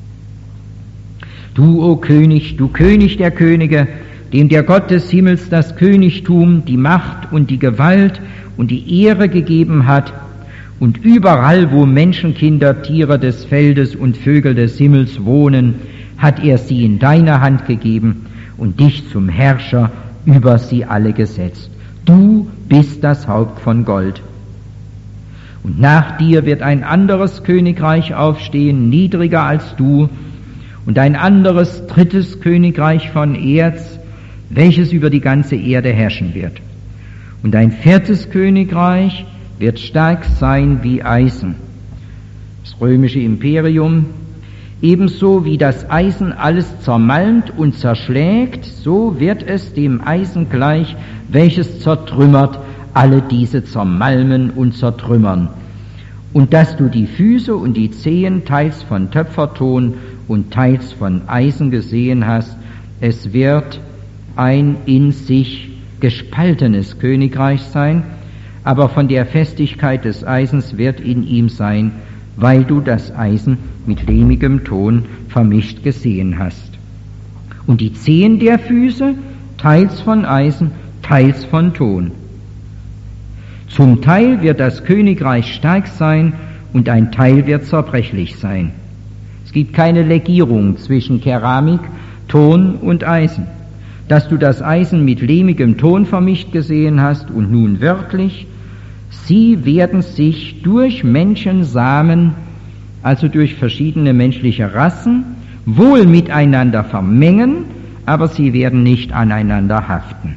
A: Du, o König, du König der Könige, dem der Gott des Himmels das Königtum, die Macht und die Gewalt und die Ehre gegeben hat, und überall, wo Menschenkinder, Tiere des Feldes und Vögel des Himmels wohnen, hat er sie in deine Hand gegeben und dich zum Herrscher über sie alle gesetzt. Du bist das Haupt von Gold. Und nach dir wird ein anderes Königreich aufstehen, niedriger als du, und ein anderes, drittes Königreich von Erz, welches über die ganze Erde herrschen wird. Und ein viertes Königreich wird stark sein wie Eisen. Das römische Imperium, ebenso wie das Eisen alles zermalmt und zerschlägt, so wird es dem Eisen gleich, welches zertrümmert, alle diese zermalmen und zertrümmern. Und dass du die Füße und die Zehen teils von Töpferton und teils von Eisen gesehen hast, es wird ein in sich gespaltenes Königreich sein, aber von der Festigkeit des Eisens wird in ihm sein, weil du das Eisen mit lehmigem Ton vermischt gesehen hast. Und die Zehen der Füße, teils von Eisen, teils von Ton. Zum Teil wird das Königreich stark sein und ein Teil wird zerbrechlich sein. Es gibt keine Legierung zwischen Keramik, Ton und Eisen. Dass du das Eisen mit lehmigem Ton vermischt gesehen hast und nun wörtlich, sie werden sich durch Menschensamen, also durch verschiedene menschliche Rassen, wohl miteinander vermengen, aber sie werden nicht aneinander haften.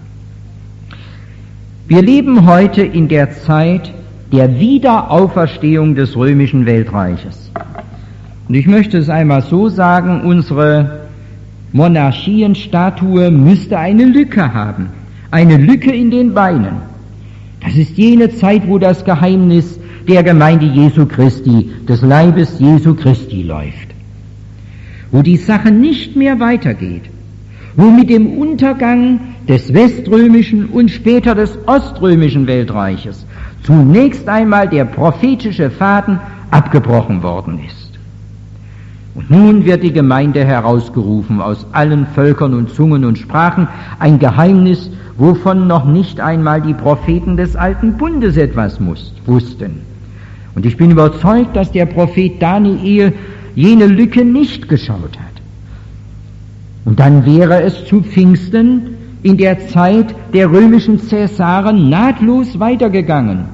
A: Wir leben heute in der Zeit der Wiederauferstehung des römischen Weltreiches. Und ich möchte es einmal so sagen, unsere Monarchienstatue müsste eine Lücke haben, eine Lücke in den Beinen. Das ist jene Zeit, wo das Geheimnis der Gemeinde Jesu Christi, des Leibes Jesu Christi läuft, wo die Sache nicht mehr weitergeht, wo mit dem Untergang des weströmischen und später des oströmischen Weltreiches zunächst einmal der prophetische Faden abgebrochen worden ist. Und nun wird die Gemeinde herausgerufen aus allen Völkern und Zungen und Sprachen, ein Geheimnis, wovon noch nicht einmal die Propheten des Alten Bundes etwas wussten. Und ich bin überzeugt, dass der Prophet Daniel jene Lücke nicht geschaut hat. Und dann wäre es zu Pfingsten in der Zeit der römischen Cäsaren nahtlos weitergegangen.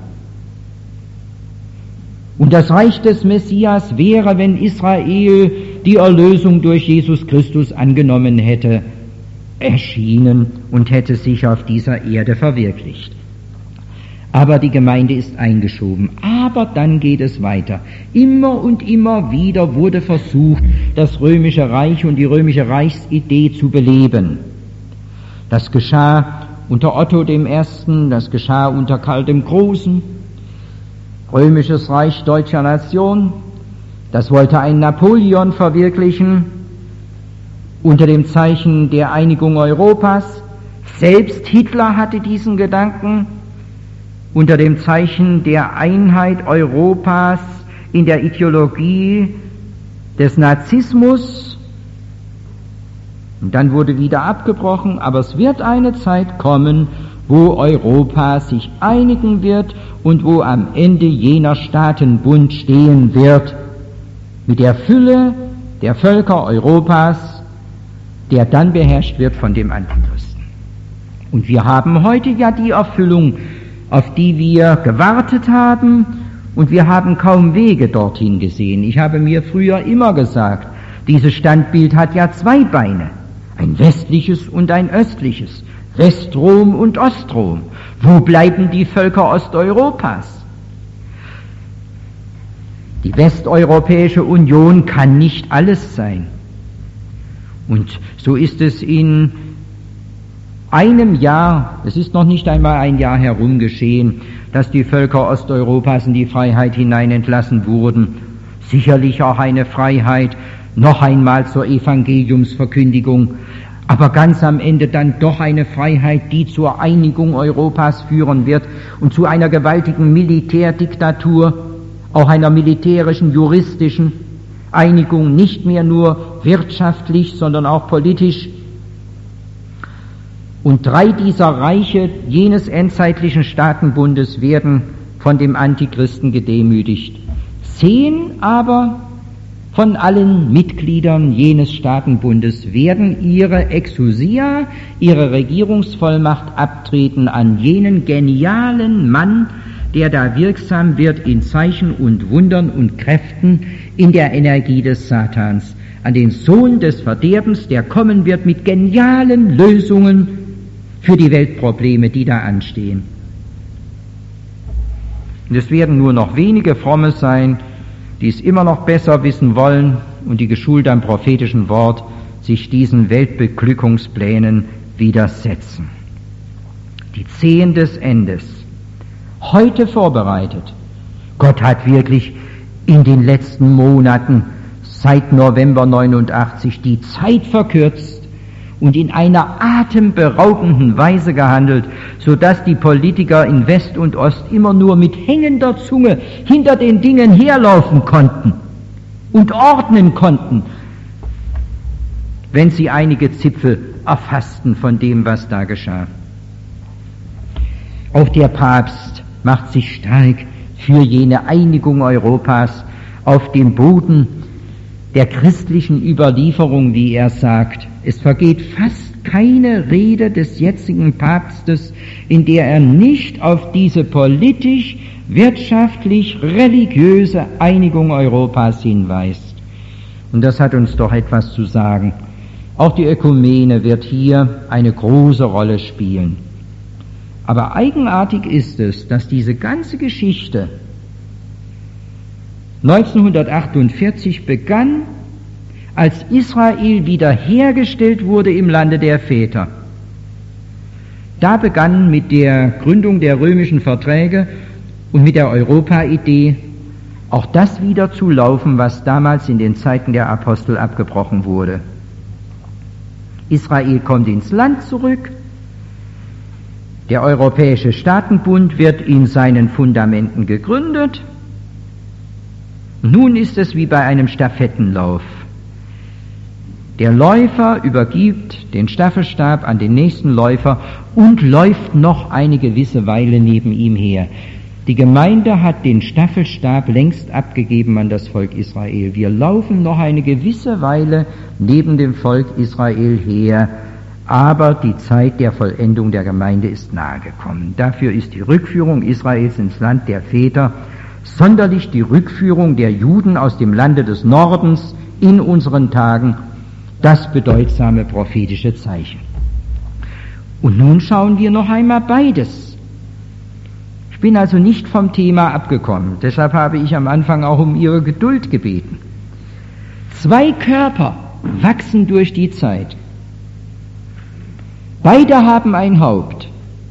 A: Und das Reich des Messias wäre, wenn Israel die Erlösung durch Jesus Christus angenommen hätte, erschienen und hätte sich auf dieser Erde verwirklicht. Aber die Gemeinde ist eingeschoben. Aber dann geht es weiter. Immer und immer wieder wurde versucht, das römische Reich und die römische Reichsidee zu beleben. Das geschah unter Otto dem Ersten, das geschah unter Karl dem Großen. Römisches Reich deutscher Nation, das wollte ein Napoleon verwirklichen, unter dem Zeichen der Einigung Europas. Selbst Hitler hatte diesen Gedanken, unter dem Zeichen der Einheit Europas in der Ideologie des Nazismus. Und dann wurde wieder abgebrochen, aber es wird eine Zeit kommen, wo Europa sich einigen wird und wo am Ende jener Staatenbund stehen wird, mit der Fülle der Völker Europas, der dann beherrscht wird von dem Antichristen. Und wir haben heute ja die Erfüllung, auf die wir gewartet haben, und wir haben kaum Wege dorthin gesehen. Ich habe mir früher immer gesagt, dieses Standbild hat ja zwei Beine, ein westliches und ein östliches. Westrom und Ostrom. Wo bleiben die Völker Osteuropas? Die Westeuropäische Union kann nicht alles sein. Und so ist es in einem Jahr, es ist noch nicht einmal ein Jahr herum geschehen, dass die Völker Osteuropas in die Freiheit hinein entlassen wurden. Sicherlich auch eine Freiheit, noch einmal zur Evangeliumsverkündigung, aber ganz am Ende dann doch eine Freiheit, die zur Einigung Europas führen wird und zu einer gewaltigen Militärdiktatur, auch einer militärischen, juristischen Einigung, nicht mehr nur wirtschaftlich, sondern auch politisch. Und drei dieser Reiche jenes endzeitlichen Staatenbundes werden von dem Antichristen gedemütigt. Zehn aber von allen Mitgliedern jenes Staatenbundes werden ihre Exousia, ihre Regierungsvollmacht abtreten an jenen genialen Mann, der da wirksam wird in Zeichen und Wundern und Kräften in der Energie des Satans, an den Sohn des Verderbens, der kommen wird mit genialen Lösungen für die Weltprobleme, die da anstehen. Und es werden nur noch wenige Fromme sein, die es immer noch besser wissen wollen und die geschult am prophetischen Wort sich diesen Weltbeglückungsplänen widersetzen. Die Zehen des Endes, heute vorbereitet. Gott hat wirklich in den letzten Monaten seit November neunundachtzig die Zeit verkürzt und in einer atemberaubenden Weise gehandelt, so dass die Politiker in West und Ost immer nur mit hängender Zunge hinter den Dingen herlaufen konnten und ordnen konnten, wenn sie einige Zipfel erfassten von dem, was da geschah. Auch der Papst macht sich stark für jene Einigung Europas auf dem Boden der christlichen Überlieferung, wie er sagt. Es vergeht fast keine Rede des jetzigen Papstes, in der er nicht auf diese politisch, wirtschaftlich, religiöse Einigung Europas hinweist. Und das hat uns doch etwas zu sagen. Auch die Ökumene wird hier eine große Rolle spielen. Aber eigenartig ist es, dass diese ganze Geschichte neunzehnhundertachtundvierzig begann, als Israel wiederhergestellt wurde im Lande der Väter. Da begann mit der Gründung der römischen Verträge und mit der Europa-Idee auch das wieder zu laufen, was damals in den Zeiten der Apostel abgebrochen wurde. Israel kommt ins Land zurück, der Europäische Staatenbund wird in seinen Fundamenten gegründet. Nun ist es wie bei einem Stafettenlauf. Der Läufer übergibt den Staffelstab an den nächsten Läufer und läuft noch eine gewisse Weile neben ihm her. Die Gemeinde hat den Staffelstab längst abgegeben an das Volk Israel. Wir laufen noch eine gewisse Weile neben dem Volk Israel her, aber die Zeit der Vollendung der Gemeinde ist nahegekommen. Dafür ist die Rückführung Israels ins Land der Väter, sonderlich die Rückführung der Juden aus dem Lande des Nordens in unseren Tagen, das bedeutsame prophetische Zeichen. Und nun schauen wir noch einmal beides. Ich bin also nicht vom Thema abgekommen, deshalb habe ich am Anfang auch um Ihre Geduld gebeten. Zwei Körper wachsen durch die Zeit. Beide haben ein Haupt.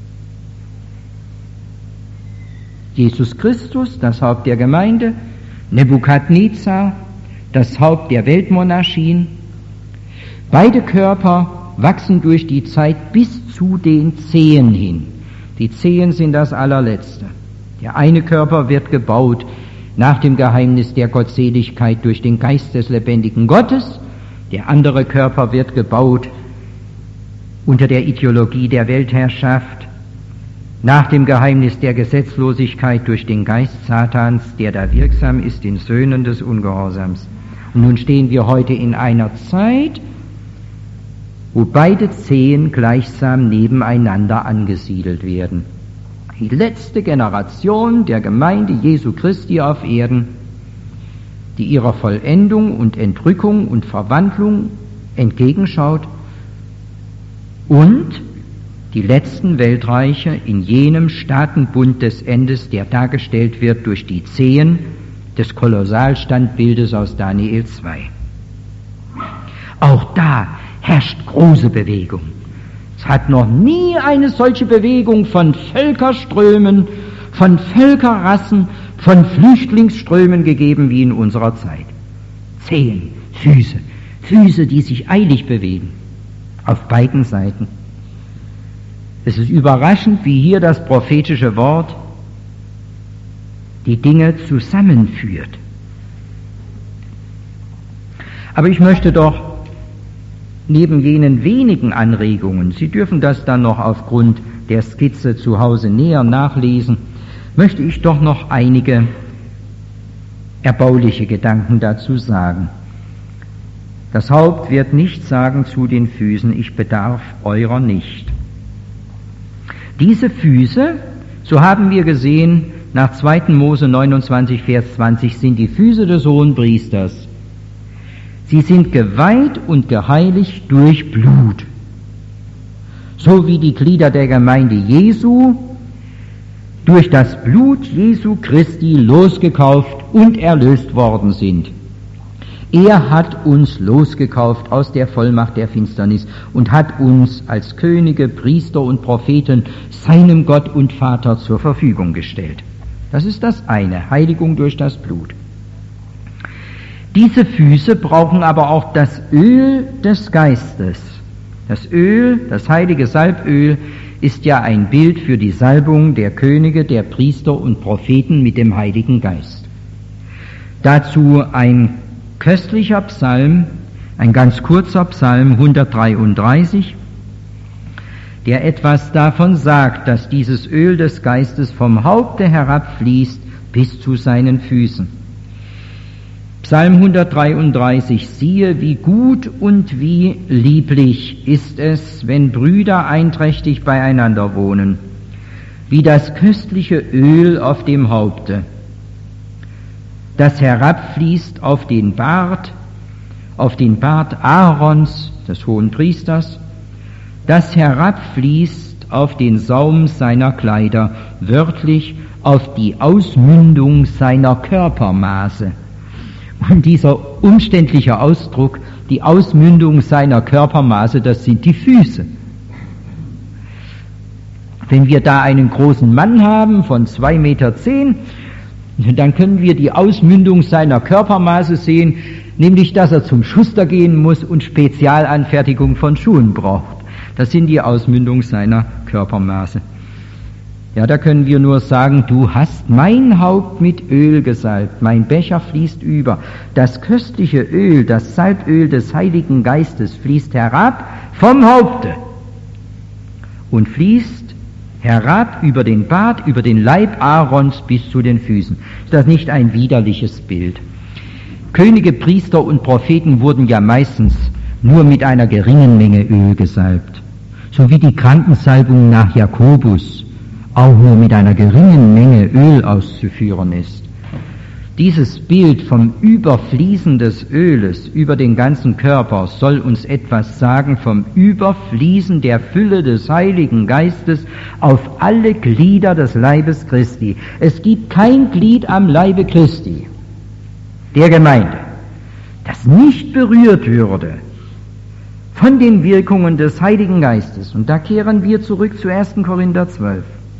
A: Jesus Christus, das Haupt der Gemeinde, Nebukadnezar, das Haupt der Weltmonarchien. Beide Körper wachsen durch die Zeit bis zu den Zehen hin. Die Zehen sind das allerletzte. Der eine Körper wird gebaut nach dem Geheimnis der Gottseligkeit durch den Geist des lebendigen Gottes. Der andere Körper wird gebaut unter der Ideologie der Weltherrschaft nach dem Geheimnis der Gesetzlosigkeit durch den Geist Satans, der da wirksam ist in Söhnen des Ungehorsams. Und nun stehen wir heute in einer Zeit, wo beide Zehen gleichsam nebeneinander angesiedelt werden. Die letzte Generation der Gemeinde Jesu Christi auf Erden, die ihrer Vollendung und Entrückung und Verwandlung entgegenschaut, und die letzten Weltreiche in jenem Staatenbund des Endes, der dargestellt wird durch die Zehen des Kolossalstandbildes aus Daniel zwei. Auch da herrscht große Bewegung. Es hat noch nie eine solche Bewegung von Völkerströmen, von Völkerrassen, von Flüchtlingsströmen gegeben wie in unserer Zeit. Zehen, Füße, Füße, die sich eilig bewegen, auf beiden Seiten. Es ist überraschend, wie hier das prophetische Wort die Dinge zusammenführt. Aber ich möchte doch neben jenen wenigen Anregungen, Sie dürfen das dann noch aufgrund der Skizze zu Hause näher nachlesen, möchte ich doch noch einige erbauliche Gedanken dazu sagen. Das Haupt wird nicht sagen zu den Füßen, ich bedarf eurer nicht. Diese Füße, so haben wir gesehen, nach zweiten Mose neunundzwanzig, Vers zwanzig, sind die Füße des Hohenpriesters. Sie sind geweiht und geheiligt durch Blut, so wie die Glieder der Gemeinde Jesu durch das Blut Jesu Christi losgekauft und erlöst worden sind. Er hat uns losgekauft aus der Vollmacht der Finsternis und hat uns als Könige, Priester und Propheten seinem Gott und Vater zur Verfügung gestellt. Das ist das eine, Heiligung durch das Blut. Diese Füße brauchen aber auch das Öl des Geistes. Das Öl, das heilige Salböl, ist ja ein Bild für die Salbung der Könige, der Priester und Propheten mit dem Heiligen Geist. Dazu ein köstlicher Psalm, ein ganz kurzer Psalm hundertdreiunddreißig, der etwas davon sagt, dass dieses Öl des Geistes vom Haupte herabfließt bis zu seinen Füßen. Psalm hundertdreiunddreißig, siehe, wie gut und wie lieblich ist es, wenn Brüder einträchtig beieinander wohnen, wie das köstliche Öl auf dem Haupte, das herabfließt auf den Bart, auf den Bart Aarons, des Hohenpriesters, das herabfließt auf den Saum seiner Kleider, wörtlich auf die Ausmündung seiner Körpermaße. Und dieser umständliche Ausdruck, die Ausmündung seiner Körpermaße, das sind die Füße. Wenn wir da einen großen Mann haben von zwei Meter zehn, dann können wir die Ausmündung seiner Körpermaße sehen, nämlich dass er zum Schuster gehen muss und Spezialanfertigung von Schuhen braucht. Das sind die Ausmündung seiner Körpermaße. Ja, da können wir nur sagen, du hast mein Haupt mit Öl gesalbt, mein Becher fließt über. Das köstliche Öl, das Salböl des Heiligen Geistes fließt herab vom Haupte und fließt herab über den Bart, über den Leib Aarons bis zu den Füßen. Ist das nicht ein widerliches Bild? Könige, Priester und Propheten wurden ja meistens nur mit einer geringen Menge Öl gesalbt, so wie die Krankensalbung nach Jakobus auch nur mit einer geringen Menge Öl auszuführen ist. Dieses Bild vom Überfließen des Öles über den ganzen Körper soll uns etwas sagen vom Überfließen der Fülle des Heiligen Geistes auf alle Glieder des Leibes Christi. Es gibt kein Glied am Leibe Christi, der Gemeinde, das nicht berührt würde von den Wirkungen des Heiligen Geistes. Und da kehren wir zurück zu ersten Korinther zwölf.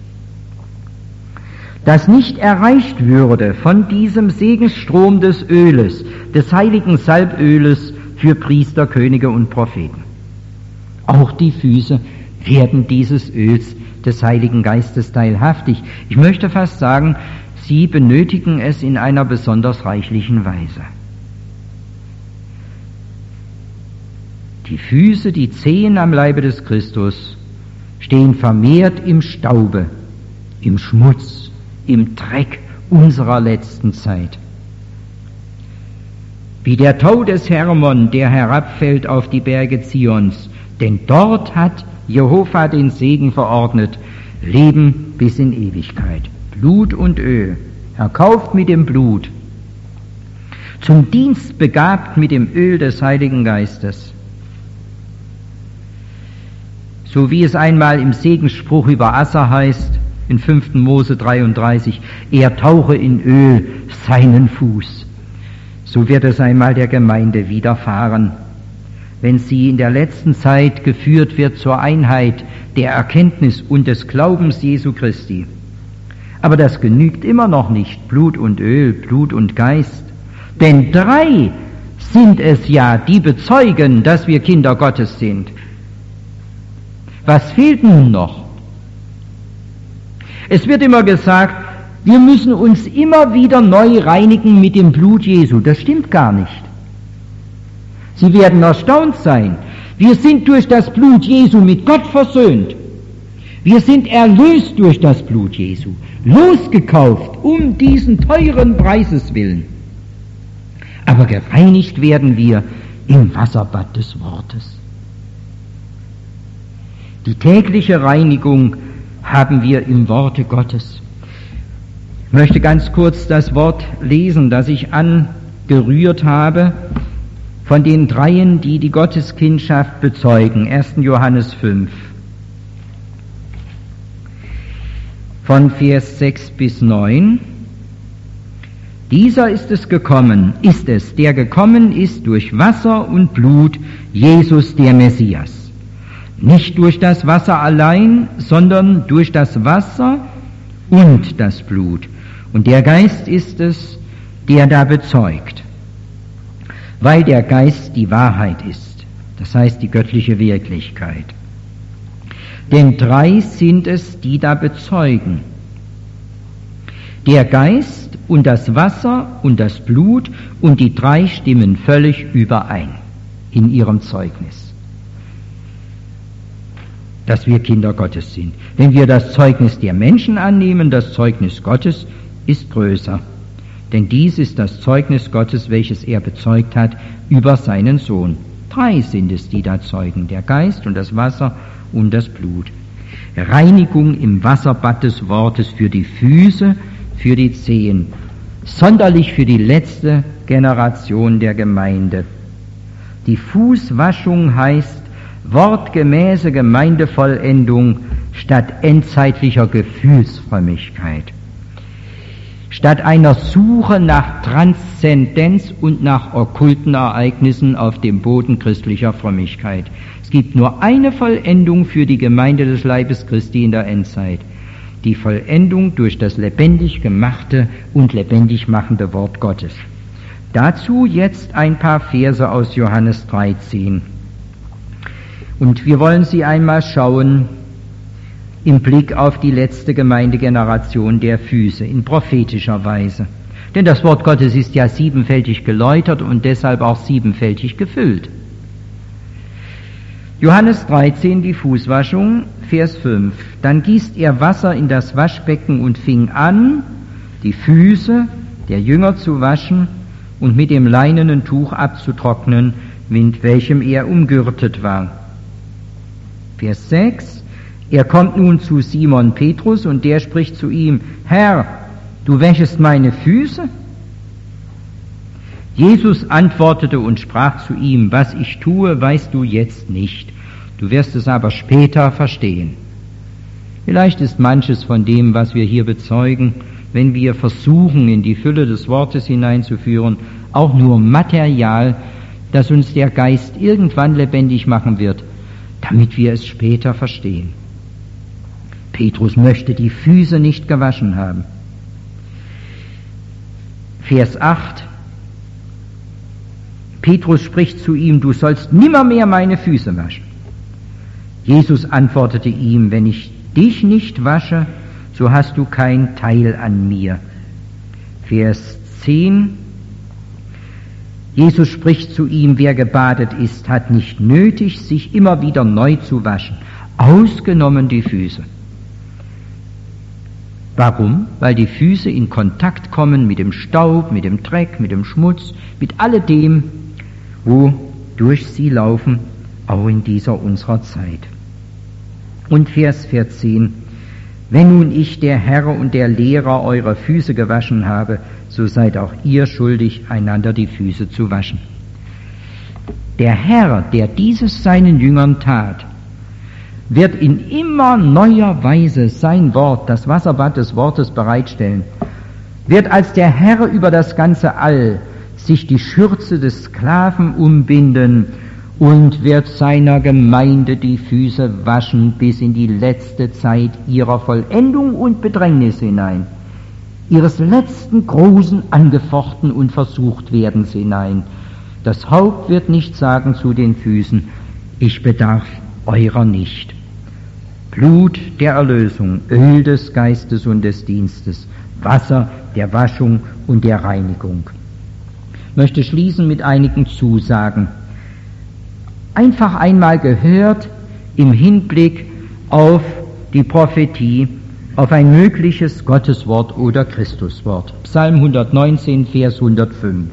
A: Das nicht erreicht würde von diesem Segensstrom des Öles, des heiligen Salböles für Priester, Könige und Propheten. Auch die Füße werden dieses Öls des Heiligen Geistes teilhaftig. Ich möchte fast sagen, sie benötigen es in einer besonders reichlichen Weise. Die Füße, die Zehen am Leibe des Christus, stehen vermehrt im Staube, im Schmutz, im Dreck unserer letzten Zeit. Wie der Tau des Hermon, der herabfällt auf die Berge Zions, denn dort hat Jehova den Segen verordnet, Leben bis in Ewigkeit, Blut und Öl, erkauft mit dem Blut, zum Dienst begabt mit dem Öl des Heiligen Geistes. So wie es einmal im Segensspruch über Assa heißt, in fünften Mose dreiunddreißig, er tauche in Öl seinen Fuß. So wird es einmal der Gemeinde widerfahren, wenn sie in der letzten Zeit geführt wird zur Einheit der Erkenntnis und des Glaubens Jesu Christi. Aber das genügt immer noch nicht, Blut und Öl, Blut und Geist. Denn drei sind es ja, die bezeugen, dass wir Kinder Gottes sind. Was fehlt nun noch? Es wird immer gesagt, wir müssen uns immer wieder neu reinigen mit dem Blut Jesu. Das stimmt gar nicht. Sie werden erstaunt sein. Wir sind durch das Blut Jesu mit Gott versöhnt. Wir sind erlöst durch das Blut Jesu, losgekauft um diesen teuren Preises willen. Aber gereinigt werden wir im Wasserbad des Wortes. Die tägliche Reinigung haben wir im Worte Gottes. Ich möchte ganz kurz das Wort lesen, das ich angerührt habe, von den Dreien, die die Gotteskindschaft bezeugen. ersten Johannes fünf. Von Vers sechs bis neun. Dieser ist es gekommen, ist es, der gekommen ist durch Wasser und Blut, Jesus der Messias. Nicht durch das Wasser allein, sondern durch das Wasser und das Blut. Und der Geist ist es, der da bezeugt, weil der Geist die Wahrheit ist, das heißt die göttliche Wirklichkeit. Denn drei sind es, die da bezeugen. Der Geist und das Wasser und das Blut, und die drei stimmen völlig überein in ihrem Zeugnis, dass wir Kinder Gottes sind. Wenn wir das Zeugnis der Menschen annehmen, das Zeugnis Gottes ist größer. Denn dies ist das Zeugnis Gottes, welches er bezeugt hat über seinen Sohn. Drei sind es, die da zeugen, der Geist und das Wasser und das Blut. Reinigung im Wasserbad des Wortes für die Füße, für die Zehen, sonderlich für die letzte Generation der Gemeinde. Die Fußwaschung heißt wortgemäße Gemeindevollendung statt endzeitlicher Gefühlsfrömmigkeit, statt einer Suche nach Transzendenz und nach okkulten Ereignissen auf dem Boden christlicher Frömmigkeit. Es gibt nur eine Vollendung für die Gemeinde des Leibes Christi in der Endzeit, die Vollendung durch das lebendig gemachte und lebendig machende Wort Gottes. Dazu jetzt ein paar Verse aus Johannes dreizehn. Und wir wollen sie einmal schauen im Blick auf die letzte Gemeindegeneration der Füße, in prophetischer Weise. Denn das Wort Gottes ist ja siebenfältig geläutert und deshalb auch siebenfältig gefüllt. Johannes dreizehn, die Fußwaschung, Vers fünf. Dann gießt er Wasser in das Waschbecken und fing an, die Füße der Jünger zu waschen und mit dem leinenen Tuch abzutrocknen, mit welchem er umgürtet war. Vers sechs. Er kommt nun zu Simon Petrus und der spricht zu ihm: Herr, du wäschest meine Füße? Jesus antwortete und sprach zu ihm: Was ich tue, weißt du jetzt nicht. Du wirst es aber später verstehen. Vielleicht ist manches von dem, was wir hier bezeugen, wenn wir versuchen, in die Fülle des Wortes hineinzuführen, auch nur Material, das uns der Geist irgendwann lebendig machen wird, damit wir es später verstehen. Petrus möchte die Füße nicht gewaschen haben. Vers acht. Petrus spricht zu ihm: Du sollst nimmermehr meine Füße waschen. Jesus antwortete ihm: Wenn ich dich nicht wasche, so hast du kein Teil an mir. Vers zehn. Jesus spricht zu ihm: Wer gebadet ist, hat nicht nötig, sich immer wieder neu zu waschen, ausgenommen die Füße. Warum? Weil die Füße in Kontakt kommen mit dem Staub, mit dem Dreck, mit dem Schmutz, mit alledem, wo durch sie laufen, auch in dieser unserer Zeit. Und Vers vierzehn. Wenn nun ich, der Herr und der Lehrer, eure Füße gewaschen habe, so seid auch ihr schuldig, einander die Füße zu waschen. Der Herr, der dieses seinen Jüngern tat, wird in immer neuer Weise sein Wort, das Wasserbad des Wortes bereitstellen, wird als der Herr über das ganze All sich die Schürze des Sklaven umbinden und wird seiner Gemeinde die Füße waschen bis in die letzte Zeit ihrer Vollendung und Bedrängnis hinein, ihres letzten großen Angefochten und Versuchtwerdens hinein. Das Haupt wird nicht sagen zu den Füßen: Ich bedarf eurer nicht. Blut der Erlösung, Öl des Geistes und des Dienstes, Wasser der Waschung und der Reinigung. Ich möchte schließen mit einigen Zusagen. Einfach einmal gehört im Hinblick auf die Prophetie, auf ein mögliches Gotteswort oder Christuswort. Psalm hundertneunzehn, Vers hundertfünf.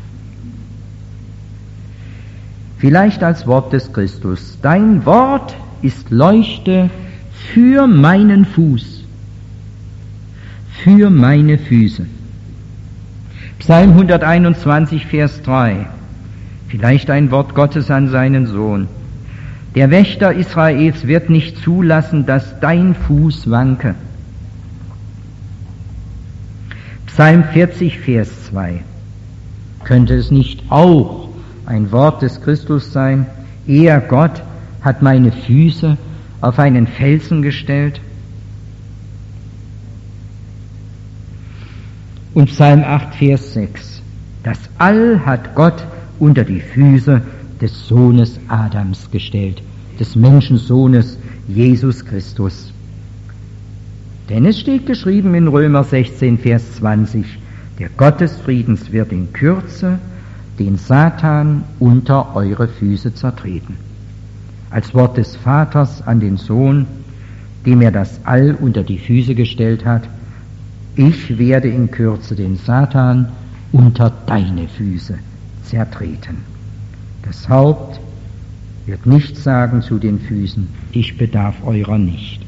A: Vielleicht als Wort des Christus: Dein Wort ist Leuchte für meinen Fuß, für meine Füße. Psalm hunderteinundzwanzig, Vers drei. Vielleicht ein Wort Gottes an seinen Sohn: Der Wächter Israels wird nicht zulassen, dass dein Fuß wanke. Psalm vierzig, Vers zwei. Könnte es nicht auch ein Wort des Christus sein: Er, Gott, hat meine Füße auf einen Felsen gestellt? Und Psalm acht, Vers sechs. Das All hat Gott unter die Füße des Sohnes Adams gestellt, des Menschensohnes Jesus Christus. Denn es steht geschrieben in Römer sechzehn, Vers zwanzig: Der Gott des Friedens wird in Kürze den Satan unter eure Füße zertreten. Als Wort des Vaters an den Sohn, dem er das All unter die Füße gestellt hat: Ich werde in Kürze den Satan unter deine Füße zertreten. Das Haupt wird nicht sagen zu den Füßen: Ich bedarf eurer nicht.